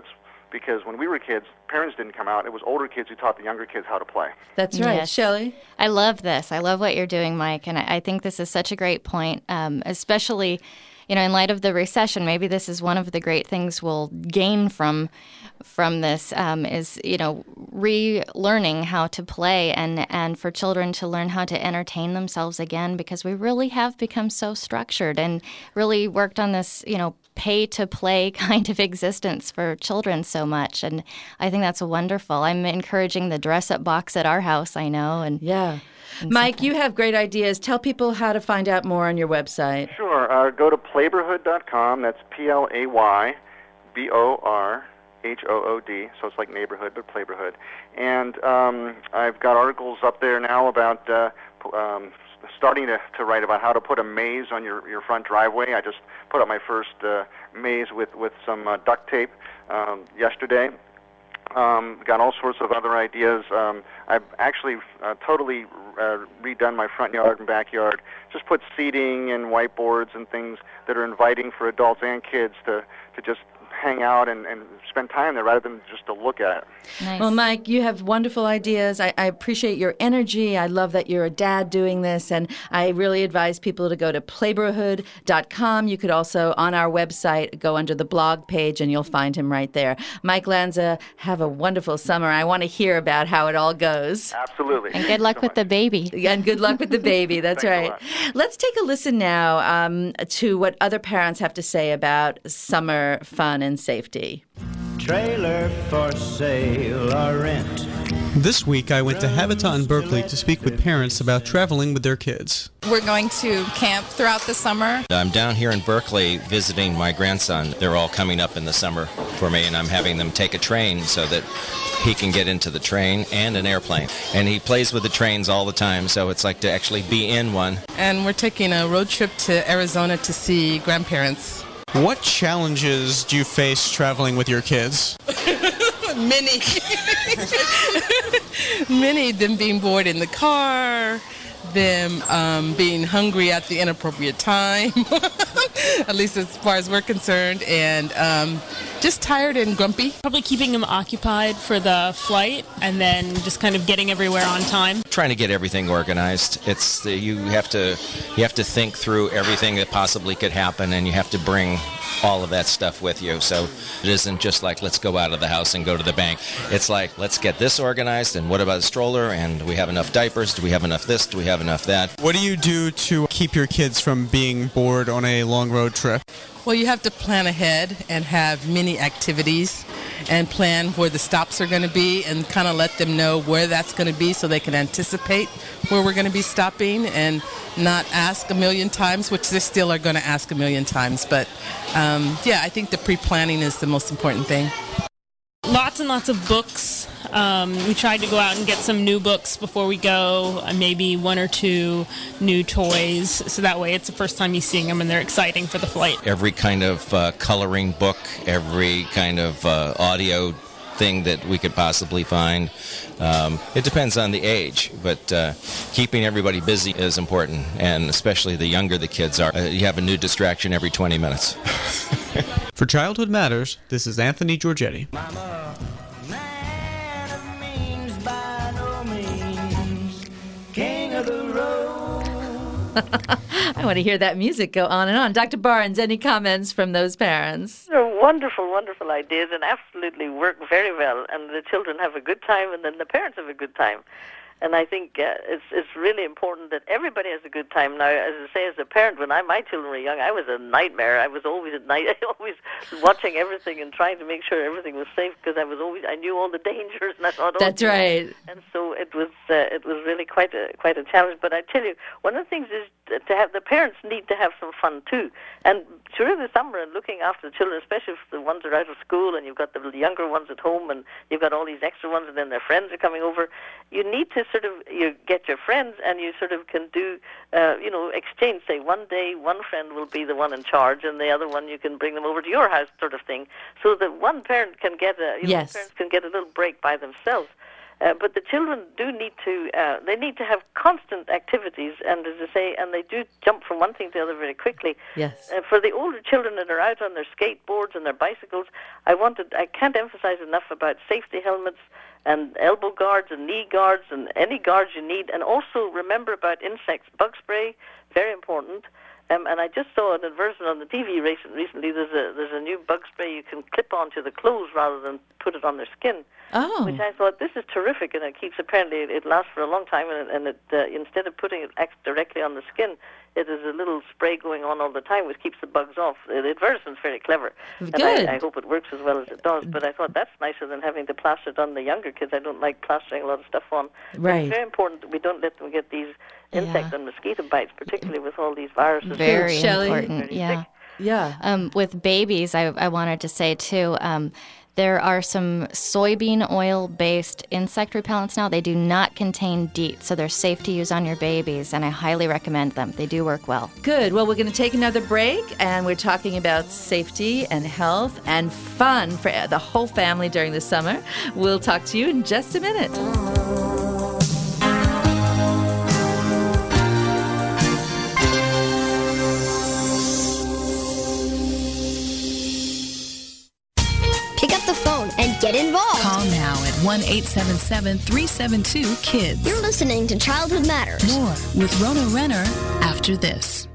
because when we were kids, parents didn't come out. It was older kids who taught the younger kids how to play. That's right. Yes. Shelley? I love this. I love what you're doing, Mike, and I, I think this is such a great point, um, especially, you know, in light of the recession. Maybe this is one of the great things we'll gain from from this um, is, you know, relearning how to play and, and for children to learn how to entertain themselves again, because we really have become so structured and really worked on this, you know, pay-to-play kind of existence for children so much. And I think that's wonderful. I'm encouraging the dress-up box at our house, I know. And yeah. and Mike, you have great ideas. Tell people how to find out more on your website. Sure. Uh, go to playborhood dot com. That's P L A Y B O R H O O D. So it's like neighborhood, but Playborhood. And um, I've got articles up there now about uh, um, starting to, to write about how to put a maze on your, your front driveway. I just put up my first uh, maze with, with some uh, duct tape um, yesterday. Um, got all sorts of other ideas. Um, I've actually uh, totally uh, redone my front yard and backyard. Just put seating and whiteboards and things that are inviting for adults and kids to, to just hang out and, and spend time there rather than just to look at it. Nice. Well, Mike, you have wonderful ideas. I, I appreciate your energy. I love that you're a dad doing this, and I really advise people to go to playborhood dot com. You could also, on our website, go under the blog page, and you'll find him right there. Mike Lanza, have a wonderful summer. I want to hear about how it all goes. Absolutely. And good luck so with much. the baby. And good luck with the baby. That's right. Let's take a listen now um, to what other parents have to say about summer fun and safety. Trailer for sale or rent. This week, I went to Habitat in Berkeley to speak with parents about traveling with their kids. We're going to camp throughout the summer. I'm down here in Berkeley visiting my grandson. They're all coming up in the summer for me, and I'm having them take a train so that he can get into the train and an airplane. And he plays with the trains all the time, so it's like to actually be in one. And we're taking a road trip to Arizona to see grandparents. What challenges do you face traveling with your kids? Many. Many, them being bored in the car, them um, being hungry at the inappropriate time, at least as far as we're concerned, and um, just tired and grumpy. Probably keeping them occupied for the flight and then just kind of getting everywhere on time. Trying to get everything organized. It's the, you have to you have to think through everything that possibly could happen, and you have to bring all of that stuff with you. So it isn't just like, let's go out of the house and go to the bank. It's like, let's get this organized, and what about a stroller, and do we have enough diapers, do we have enough this, do we have enough that? What do you do to keep your kids from being bored on a long road trip? Well, you have to plan ahead and have many activities and plan where the stops are going to be and kind of let them know where that's going to be so they can anticipate where we're going to be stopping and not ask a million times, which they still are going to ask a million times. But, um, yeah, I think the pre-planning is the most important thing. Lots and lots of books. Um, we tried to go out and get some new books before we go, uh, maybe one or two new toys, so that way it's the first time you're seeing them and they're exciting for the flight. Every kind of uh, coloring book, every kind of uh, audio thing that we could possibly find. Um, it depends on the age, but uh, keeping everybody busy is important, and especially the younger the kids are. Uh, you have a new distraction every twenty minutes. For Childhood Matters, this is Anthony Giorgetti. Mama, man of means by no means, king of the road. I want to hear that music go on and on. Doctor Barnes, any comments from those parents? They're wonderful, wonderful ideas and absolutely work very well. And the children have a good time, and then the parents have a good time. And I think uh, it's it's really important that everybody has a good time. Now, as I say, as a parent, when I, my children were young, I was a nightmare. I was always at night, always watching everything and trying to make sure everything was safe, because I was always I knew all the dangers, and I thought, oh, that's right. And so it was uh, it was really quite a quite a challenge. But I tell you, one of the things is to have the parents need to have some fun too. And during the summer, and looking after the children, especially if the ones are out of school and you've got the younger ones at home and you've got all these extra ones, and then their friends are coming over, you need to sort of you get your friends, and you sort of can do, uh, you know, exchange. Say one day one friend will be the one in charge, and the other one you can bring them over to your house, sort of thing, so that one parent can get a, you yes. know, parents can get a little break by themselves. Uh, but the children do need to, uh, they need to have constant activities, and as I say, and they do jump from one thing to the other very quickly. Yes. Uh, for the older children that are out on their skateboards and their bicycles, I wanted, I can't emphasize enough about safety helmets and elbow guards and knee guards and any guards you need, and also remember about insects. Bug spray, very important. Um, and I just saw an advertisement on the T V recent, recently. There's a there's a new bug spray you can clip onto the clothes rather than put it on their skin. Oh. Which I thought, this is terrific, and it keeps, apparently it, it lasts for a long time, and, and it, uh, instead of putting it directly on the skin, it is a little spray going on all the time, which keeps the bugs off. The advertisement's very clever. Good. And I, I hope it works as well as it does, but I thought that's nicer than having to plaster it on the younger kids. I don't like plastering a lot of stuff on. Right. But it's very important that we don't let them get these insect and mosquito bites, particularly with all these viruses. Very Shelley? important, Very yeah. sick. Yeah. Um, with babies, I, I wanted to say, too, um, there are some soybean oil-based insect repellents now. They do not contain DEET, so they're safe to use on your babies, and I highly recommend them. They do work well. Good. Well, we're going to take another break, and we're talking about safety and health and fun for the whole family during the summer. We'll talk to you in just a minute. Pick up the phone and get involved. Call now at one eight seven seven, three seven two, KIDS. You're listening to Childhood Matters. More with Rona Renner after this.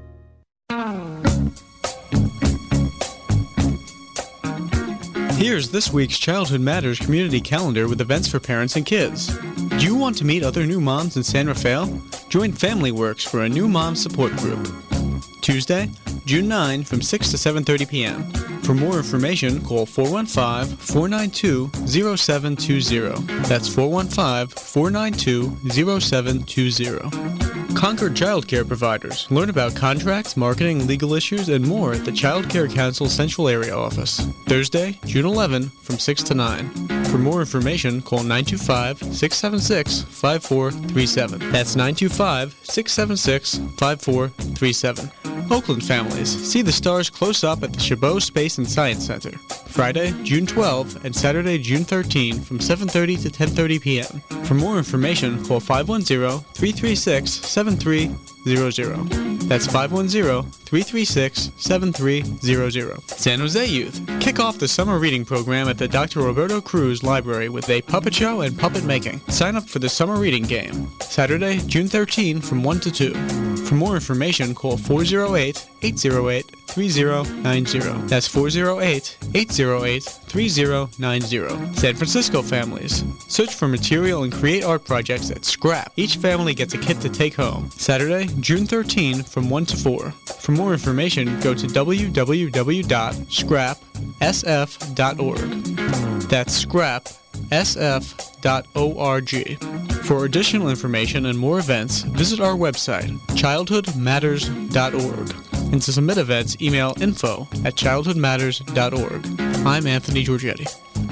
Here's this week's Childhood Matters community calendar with events for parents and kids. Do you want to meet other new moms in San Rafael? Join Family Works for a new mom support group. Tuesday, June ninth from six to seven thirty p.m. For more information, call four one five, four nine two, zero seven two zero. That's four one five, four nine two, zero seven two zero. Concord Child Care Providers. Learn about contracts, marketing, legal issues, and more at the Child Care Council Central Area Office. Thursday, June eleventh from six to nine. For more information, call nine two five, six seven six, five four three seven. That's nine two five, six seven six, five four three seven. Oakland families, see the stars close up at the Chabot Space and Science Center. Friday, June twelfth and Saturday, June thirteenth from seven thirty to ten thirty p.m. For more information, call five one zero, three three six, seven three zero zero. That's five one zero, three three six, seven three zero zero. San Jose Youth, kick off the summer reading program at the Doctor Roberto Cruz Library with a puppet show and puppet making. Sign up for the summer reading game. Saturday, June thirteenth from one to two. For more information, call four oh eight, eight oh eight, three oh nine oh. That's four oh eight, eight oh eight, three oh nine oh. San Francisco families, search for material and create art projects at Scrap. Each family gets a kit to take home. Saturday, June thirteenth from one to four. For more information, go to w w w dot scrap s f dot org. That's scrap s f dot org. For additional information and more events, visit our website, childhood matters dot org. And to submit events, email info at childhood matters dot org. I'm Anthony Giorgetti.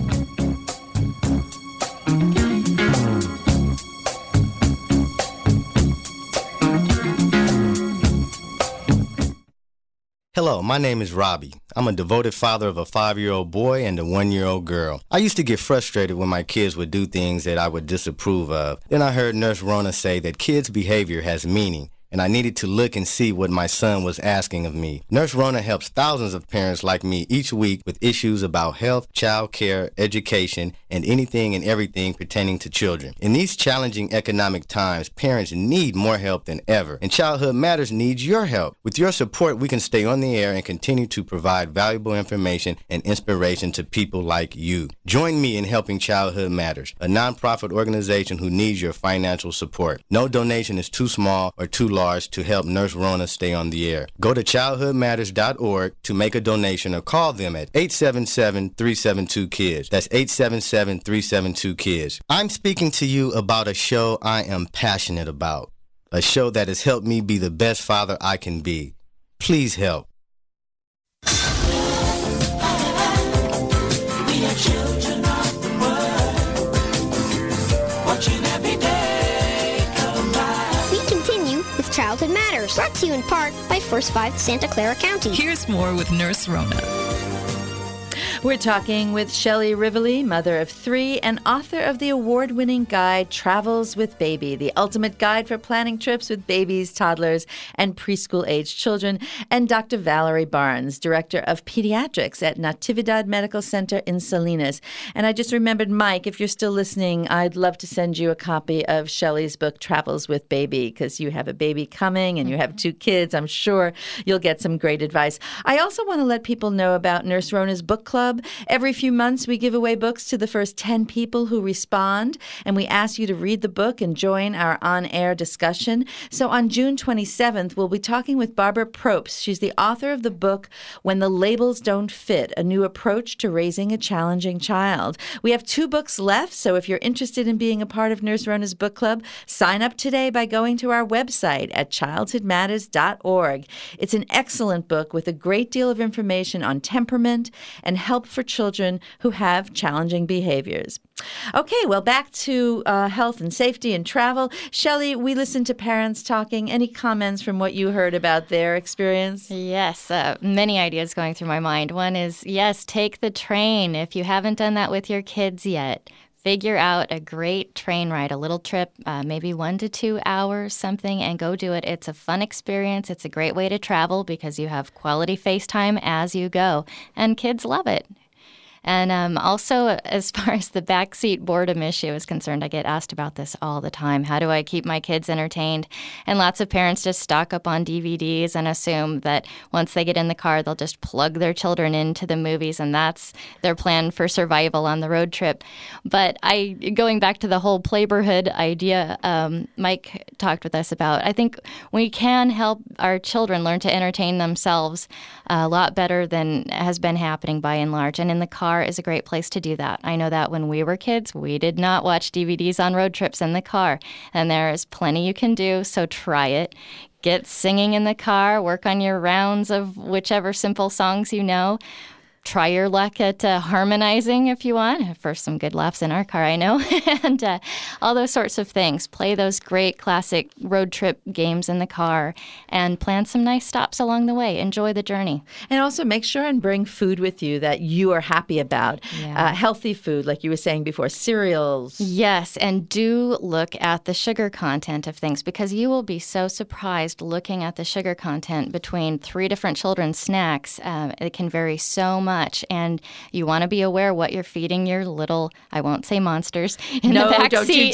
Hello, my name is Robbie. I'm a devoted father of a five-year-old boy and a one-year-old girl. I used to get frustrated when my kids would do things that I would disapprove of. Then I heard Nurse Rona say that kids' behavior has meaning, and I needed to look and see what my son was asking of me. Nurse Rona helps thousands of parents like me each week with issues about health, child care, education, and anything and everything pertaining to children. In these challenging economic times, parents need more help than ever, and Childhood Matters needs your help. With your support, we can stay on the air and continue to provide valuable information and inspiration to people like you. Join me in helping Childhood Matters, a nonprofit organization who needs your financial support. No donation is too small or too large to help Nurse Rona stay on the air. Go to childhood matters dot org to make a donation or call them at eight seven seven, three seven two, KIDS. That's eight seven seven, three seven two, KIDS. I'm speaking to you about a show I am passionate about, a show that has helped me be the best father I can be. Please help. We are children of the world, watching every day come by. We continue with Childhood Matters, brought to you in part by First Five Santa Clara County. Here's more with Nurse Rona. We're talking with Shelley Rivoli, mother of three and author of the award-winning guide Travels with Baby, the ultimate guide for planning trips with babies, toddlers, and preschool-aged children, and Doctor Valerie Barnes, director of pediatrics at Natividad Medical Center in Salinas. And I just remembered, Mike, if you're still listening, I'd love to send you a copy of Shelley's book, Travels with Baby, because you have a baby coming and you have two kids. I'm sure you'll get some great advice. I also want to let people know about Nurse Rona's book club. Every few months, we give away books to the first ten people who respond, and we ask you to read the book and join our on-air discussion. So on June twenty-seventh, we'll be talking with Barbara Propst. She's the author of the book, When the Labels Don't Fit, A New Approach to Raising a Challenging Child. We have two books left, so if you're interested in being a part of Nurse Rona's book club, sign up today by going to our website at childhood matters dot org. It's an excellent book with a great deal of information on temperament and help for children who have challenging behaviors. Okay, well, back to uh, health and safety and travel. Shelley, we listened to parents talking. Any comments from what you heard about their experience? Yes, uh, many ideas going through my mind. One is, yes, take the train. If you haven't done that with your kids yet, figure out a great train ride, a little trip, uh, maybe one to two hours, something, and go do it. It's a fun experience. It's a great way to travel because you have quality FaceTime as you go, and kids love it. And um, also, as far as the backseat boredom issue is concerned, I get asked about this all the time. How do I keep my kids entertained? And lots of parents just stock up on D V Ds and assume that once they get in the car, they'll just plug their children into the movies, and that's their plan for survival on the road trip. But I, going back to the whole playborhood idea, um, Mike talked with us about, I think we can help our children learn to entertain themselves a lot better than has been happening by and large. And in the car is a great place to do that. I know that when we were kids, we did not watch D V Ds on road trips in the car. And there is plenty you can do, so try it. Get singing in the car, work on your rounds of whichever simple songs you know. Try your luck at uh, harmonizing if you want, for some good laughs in our car, I know, and uh, all those sorts of things. Play those great classic road trip games in the car and plan some nice stops along the way. Enjoy the journey. And also make sure and bring food with you that you are happy about. Yeah. Uh, healthy food, like you were saying before, cereals. Yes, and do look at the sugar content of things, because you will be so surprised looking at the sugar content between three different children's snacks. Um, it can vary so much. Much, and you want to be aware what you're feeding your little, I won't say monsters, in no, the back don't seat. You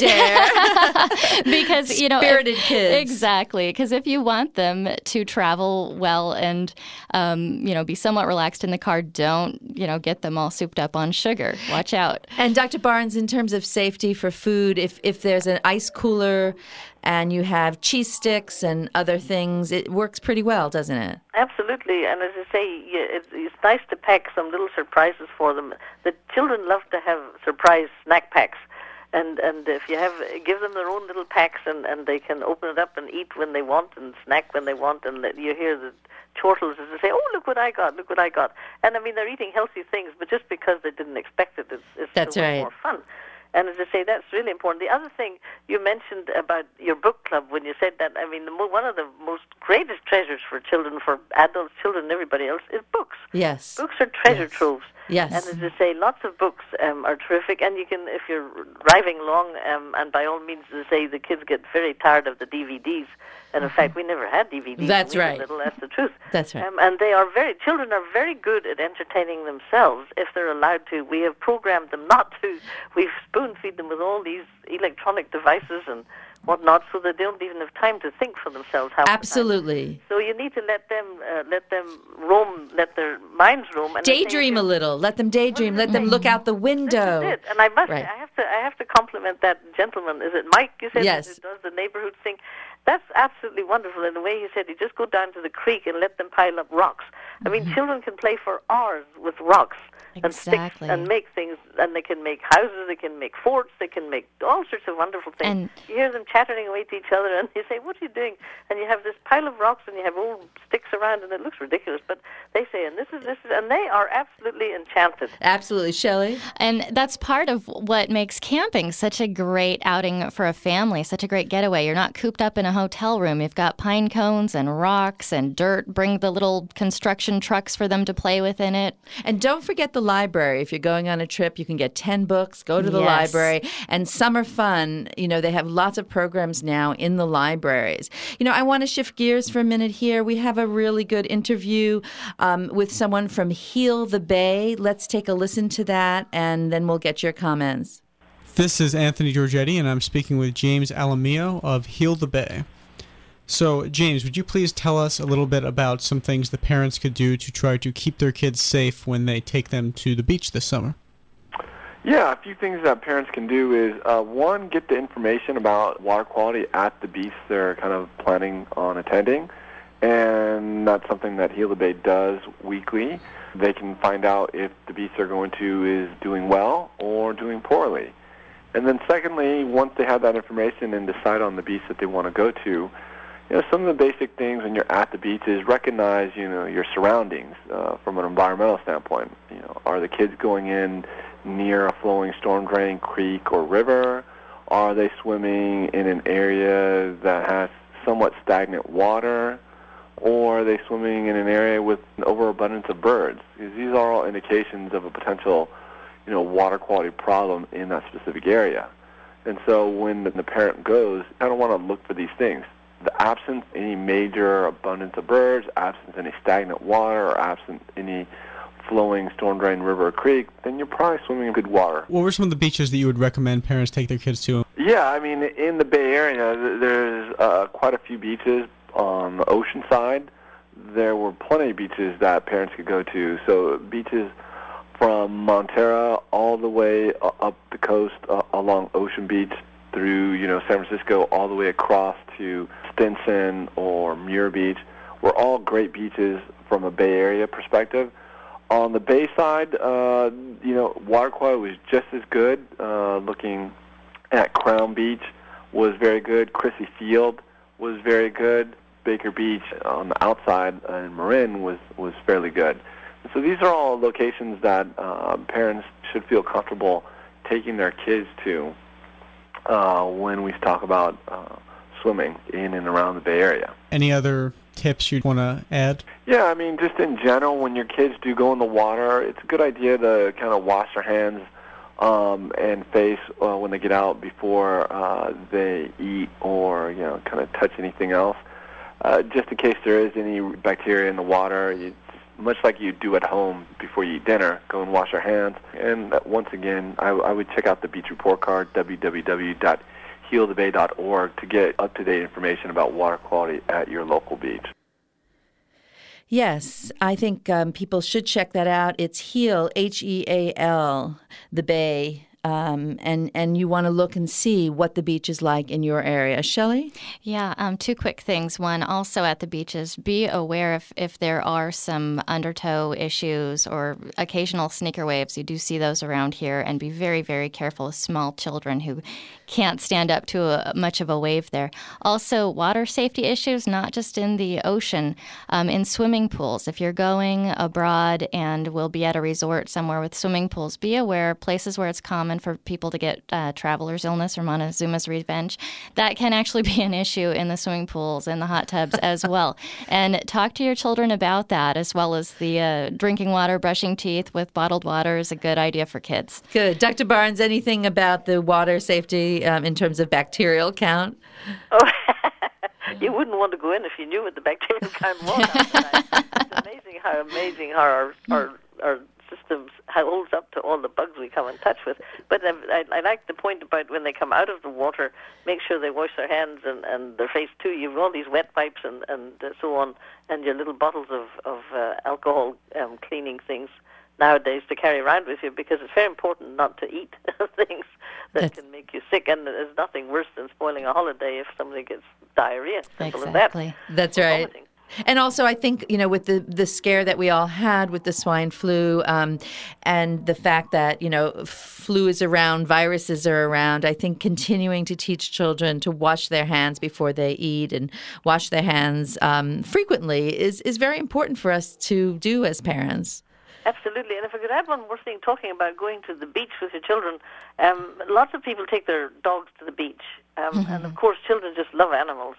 dare. Because, you know, spirited if, kids. Exactly, because if you want them to travel well and, um, you know, be somewhat relaxed in the car, don't, you know, get them all souped up on sugar. Watch out. And Doctor Barnes, in terms of safety for food, if if there's an ice cooler and you have cheese sticks and other things, it works pretty well, doesn't it? Absolutely. And as I say, it's, it's nice to pack some little surprises for them. The children love to have surprise snack packs. And and if you have, give them their own little packs, and, and they can open it up and eat when they want and snack when they want. And you hear the chortles as they say, oh, look what I got, look what I got. And I mean, they're eating healthy things, but just because they didn't expect it, it's, it's That's so much right. more fun. And as I say, that's really important. The other thing you mentioned about your book club, when you said that, I mean, the mo- one of the most greatest treasures for children, for adults, children, everybody else, is books. Yes. Books are treasure yes. troves. Yes. And as I say, lots of books um, are terrific. And you can, if you're driving along, um, and by all means, as I say, the kids get very tired of the D V Ds. And in fact, we never had D V Ds. That's when we right. were little, that's the truth. That's right. Um, and they are very, children are very good at entertaining themselves if they're allowed to. We have programmed them not to. We spoon feed them with all these electronic devices and whatnot, so they don't even have time to think for themselves. Half Absolutely. The time. So you need to let them, uh, let them roam, let their minds roam, and daydream a little. Let them daydream. Let them look out the window. This is it. And I must, right. I have to, I have to compliment that gentleman. Is it Mike? You said yes. Who does the neighborhood thing. That's absolutely wonderful. And the way he said, you just go down to the creek and let them pile up rocks. I mean, mm-hmm. children can play for hours with rocks. Exactly. And sticks and make things, and they can make houses, they can make forts, they can make all sorts of wonderful things. And you hear them chattering away to each other, and you say, what are you doing? And you have this pile of rocks, and you have old sticks around, and it looks ridiculous, but they say, and this is, this is, and they are absolutely enchanted. Absolutely. Shelley? And that's part of what makes camping such a great outing for a family, such a great getaway. You're not cooped up in a hotel room. You've got pine cones and rocks and dirt. Bring the little construction ocean trucks for them to play with in it. And don't forget the library. If you're going on a trip, you can get ten books, go to the Yes. library. And summer fun, you know, they have lots of programs now in the libraries. You know, I want to shift gears for a minute here. We have a really good interview um, with someone from Heal the Bay. Let's take a listen to that, and then we'll get your comments. This is Anthony Giorgetti, and I'm speaking with James Alamillo of Heal the Bay. So, James, would you please tell us a little bit about some things the parents could do to try to keep their kids safe when they take them to the beach this summer? Yeah, a few things that parents can do is, uh, one, get the information about water quality at the beach they're kind of planning on attending, and that's something that Heal the Bay does weekly. They can find out if the beach they're going to is doing well or doing poorly. And then secondly, once they have that information and decide on the beach that they want to go to, you know, some of the basic things when you're at the beach is recognize, you know, your surroundings uh, from an environmental standpoint. You know, are the kids going in near a flowing storm drain, creek, or river? Are they swimming in an area that has somewhat stagnant water? Or are they swimming in an area with an overabundance of birds? Because these are all indications of a potential, you know, water quality problem in that specific area. And so when the parent goes, I don't want to look for these things. The absence any major abundance of birds, absence any stagnant water, or absent any flowing storm drain river or creek, then you're probably swimming in good water. What were some of the beaches that you would recommend parents take their kids to? Yeah, I mean, in the Bay Area, there's uh, quite a few beaches on the ocean side. There were plenty of beaches that parents could go to. So beaches from Montera all the way up the coast uh, along Ocean Beach through, you know, San Francisco all the way across to Stinson or Muir Beach were all great beaches from a Bay Area perspective. On the Bay side, uh, you know, water quality was just as good. Uh, looking at Crown Beach was very good. Crissy Field was very good. Baker Beach on the outside in Marin was, was fairly good. So these are all locations that uh, parents should feel comfortable taking their kids to uh, when we talk about uh, swimming in and around the Bay Area. Any other tips you'd want to add? Yeah, I mean, just in general, when your kids do go in the water, it's a good idea to kind of wash their hands um, and face uh, when they get out before uh, they eat or, you know, kind of touch anything else. Uh, just in case there is any bacteria in the water, you, much like you do at home before you eat dinner, go and wash your hands. And uh, once again, I, I would check out the beach report card, w w w dot heal the bay dot org, to get up-to-date information about water quality at your local beach. Yes, I think um, people should check that out. It's Heal, H E A L, the Bay. Um, and, and you want to look and see what the beach is like in your area. Shelley? Yeah, um, two quick things. One, also at the beaches, be aware if, if there are some undertow issues or occasional sneaker waves. You do see those around here, and be very, very careful of small children who can't stand up to a, much of a wave there. Also, water safety issues, not just in the ocean, um, in swimming pools. If you're going abroad and will be at a resort somewhere with swimming pools, be aware places where it's common for people to get uh, traveler's illness or Montezuma's revenge. That can actually be an issue in the swimming pools and the hot tubs as well. And talk to your children about that, as well as the uh, drinking water, brushing teeth with bottled water is a good idea for kids. Good. Doctor Barnes, anything about the water safety um, in terms of bacterial count? Oh, you wouldn't want to go in if you knew what the bacterial count was. It's amazing how amazing how our, our, our systems holds up to all the bugs we come in touch with. But I, I like the point about when they come out of the water, make sure they wash their hands and, and their face too. You've all these wet wipes and, and uh, so on, and your little bottles of, of uh, alcohol um, cleaning things nowadays to carry around with you, because it's very important not to eat things that That's... can make you sick. And there's nothing worse than spoiling a holiday if somebody gets diarrhea. Simple Exactly. as that. That's right. Vomiting. And also, I think, you know, with the, the scare that we all had with the swine flu um, and the fact that, you know, flu is around, viruses are around, I think continuing to teach children to wash their hands before they eat and wash their hands um, frequently is, is very important for us to do as parents. Absolutely. And if I could add one more thing, talking about going to the beach with your children, um, lots of people take their dogs to the beach. Um, mm-hmm. And, of course, children just love animals.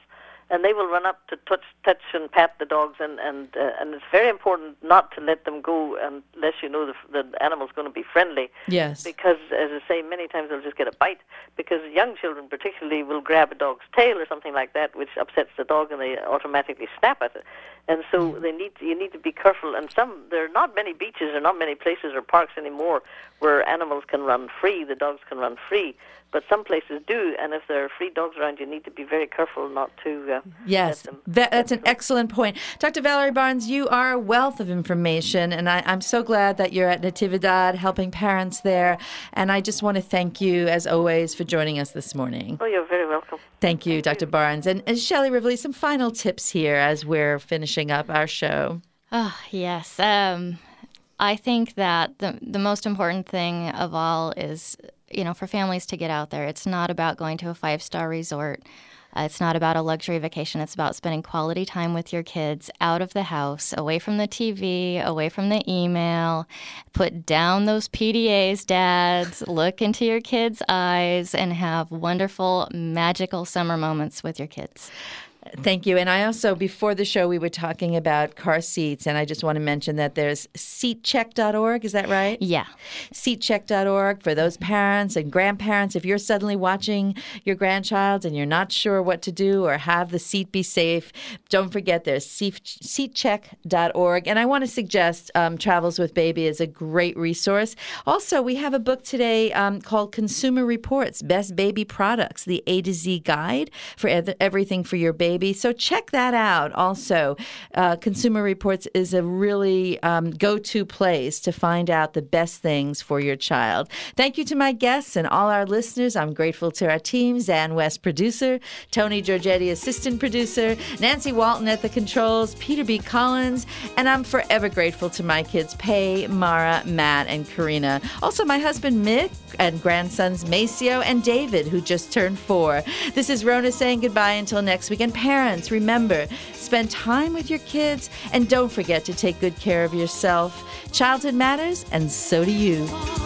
and they will run up to touch, touch and pat the dogs, and and uh, and it's very important not to let them go unless you know the, the animal's going to be friendly. Yes. Because, as I say, many times they'll just get a bite, because young children particularly will grab a dog's tail or something like that, which upsets the dog, and they automatically snap at it. And so they need to, you need to be careful. And some there are not many beaches or not many places or parks anymore where animals can run free, the dogs can run free. But some places do, and if there are free dogs around, you need to be very careful not to uh, Yes, let them. that, that's an excellent point. Doctor Valerie Barnes, you are a wealth of information, and I, I'm so glad that you're at Natividad helping parents there. And I just want to thank you, as always, for joining us this morning. Oh, you're very welcome. Thank you, Doctor Barnes. And, and Shelley Rivley, some final tips here as we're finishing up our show. Oh, yes. Um, I think that the the most important thing of all is, you know, for families to get out there. It's not about going to a five-star resort. Uh, it's not about a luxury vacation. It's about spending quality time with your kids out of the house, away from the T V, away from the email. Put down those P D As, dads. Look into your kids' eyes and have wonderful, magical summer moments with your kids. Thank you. And I also, before the show, we were talking about car seats, and I just want to mention that there's seat check dot org. Is that right? Yeah. seat check dot org for those parents and grandparents. If you're suddenly watching your grandchild and you're not sure what to do or have the seat be safe, don't forget there's seat check dot org. And I want to suggest um, Travels with Baby is a great resource. Also, we have a book today um, called Consumer Reports, Best Baby Products, the A to Z Guide for ev- everything for your baby. So check that out. Also, uh, Consumer Reports is a really um, go-to place to find out the best things for your child. Thank you to my guests and all our listeners. I'm grateful to our team, Zan West, producer, Tony Giorgetti, assistant producer, Nancy Walton at the controls, Peter B. Collins, and I'm forever grateful to my kids, Pei, Mara, Matt, and Karina. Also, my husband, Mick, and grandsons, Maceo and David, who just turned four. This is Rona saying goodbye until next week. And parents, remember, spend time with your kids, and don't forget to take good care of yourself. Childhood matters, and so do you.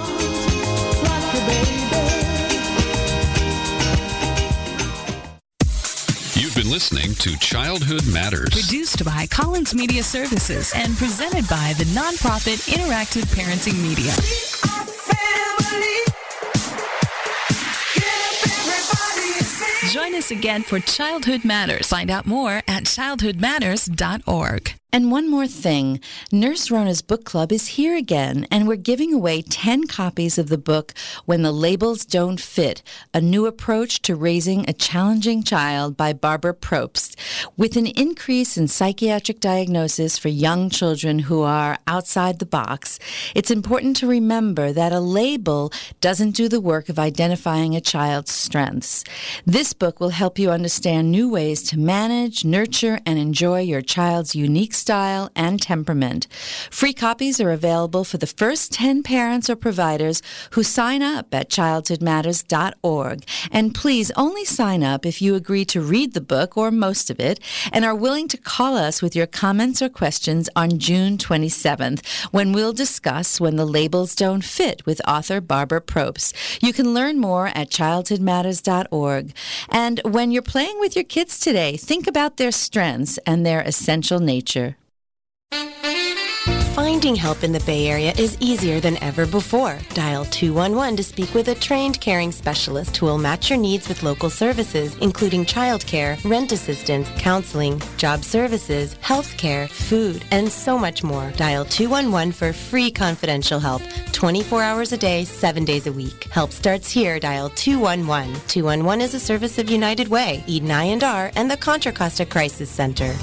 You've been listening to Childhood Matters. Produced by Collins Media Services and presented by the nonprofit Interactive Parenting Media. Join us again for Childhood Matters. Find out more at childhood matters dot org. And one more thing, Nurse Rona's book club is here again, and we're giving away ten copies of the book, When the Labels Don't Fit, A New Approach to Raising a Challenging Child by Barbara Probst. With an increase in psychiatric diagnosis for young children who are outside the box, it's important to remember that a label doesn't do the work of identifying a child's strengths. This book will help you understand new ways to manage, nurture, and enjoy your child's unique style and temperament. Free copies are available for the first ten parents or providers who sign up at childhood matters dot org. And please only sign up if you agree to read the book or most of it and are willing to call us with your comments or questions on June twenty-seventh, when we'll discuss When the Labels Don't Fit with author Barbara Probst. You can learn more at childhood matters dot org. And when you're playing with your kids today, think about their strengths and their essential nature. Finding help in the Bay Area is easier than ever before. Dial two one one to speak with a trained caring specialist who will match your needs with local services, including childcare, rent assistance, counseling, job services, health care, food, and so much more. Dial two one one for free confidential help, twenty-four hours a day, seven days a week. Help starts here. Dial two one one. two one one is a service of United Way, Eden I and R, and the Contra Costa Crisis Center.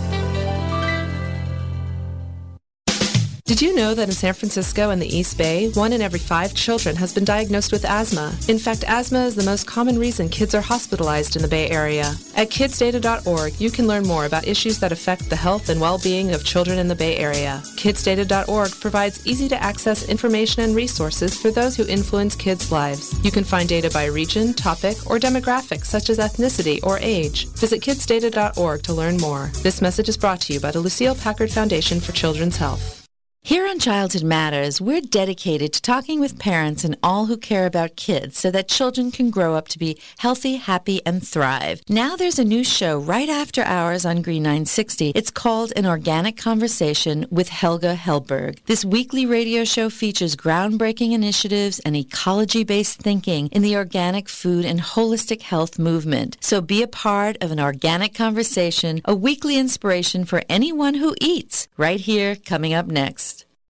Did you know that in San Francisco and the East Bay, one in every five children has been diagnosed with asthma? In fact, asthma is the most common reason kids are hospitalized in the Bay Area. At kids data dot org, you can learn more about issues that affect the health and well-being of children in the Bay Area. kids data dot org provides easy-to-access information and resources for those who influence kids' lives. You can find data by region, topic, or demographic, such as ethnicity or age. Visit kids data dot org to learn more. This message is brought to you by the Lucille Packard Foundation for Children's Health. Here on Childhood Matters, we're dedicated to talking with parents and all who care about kids so that children can grow up to be healthy, happy, and thrive. Now there's a new show right after hours on Green nine sixty. It's called An Organic Conversation with Helga Hellberg. This weekly radio show features groundbreaking initiatives and ecology-based thinking in the organic food and holistic health movement. So be a part of An Organic Conversation, a weekly inspiration for anyone who eats, right here, coming up next.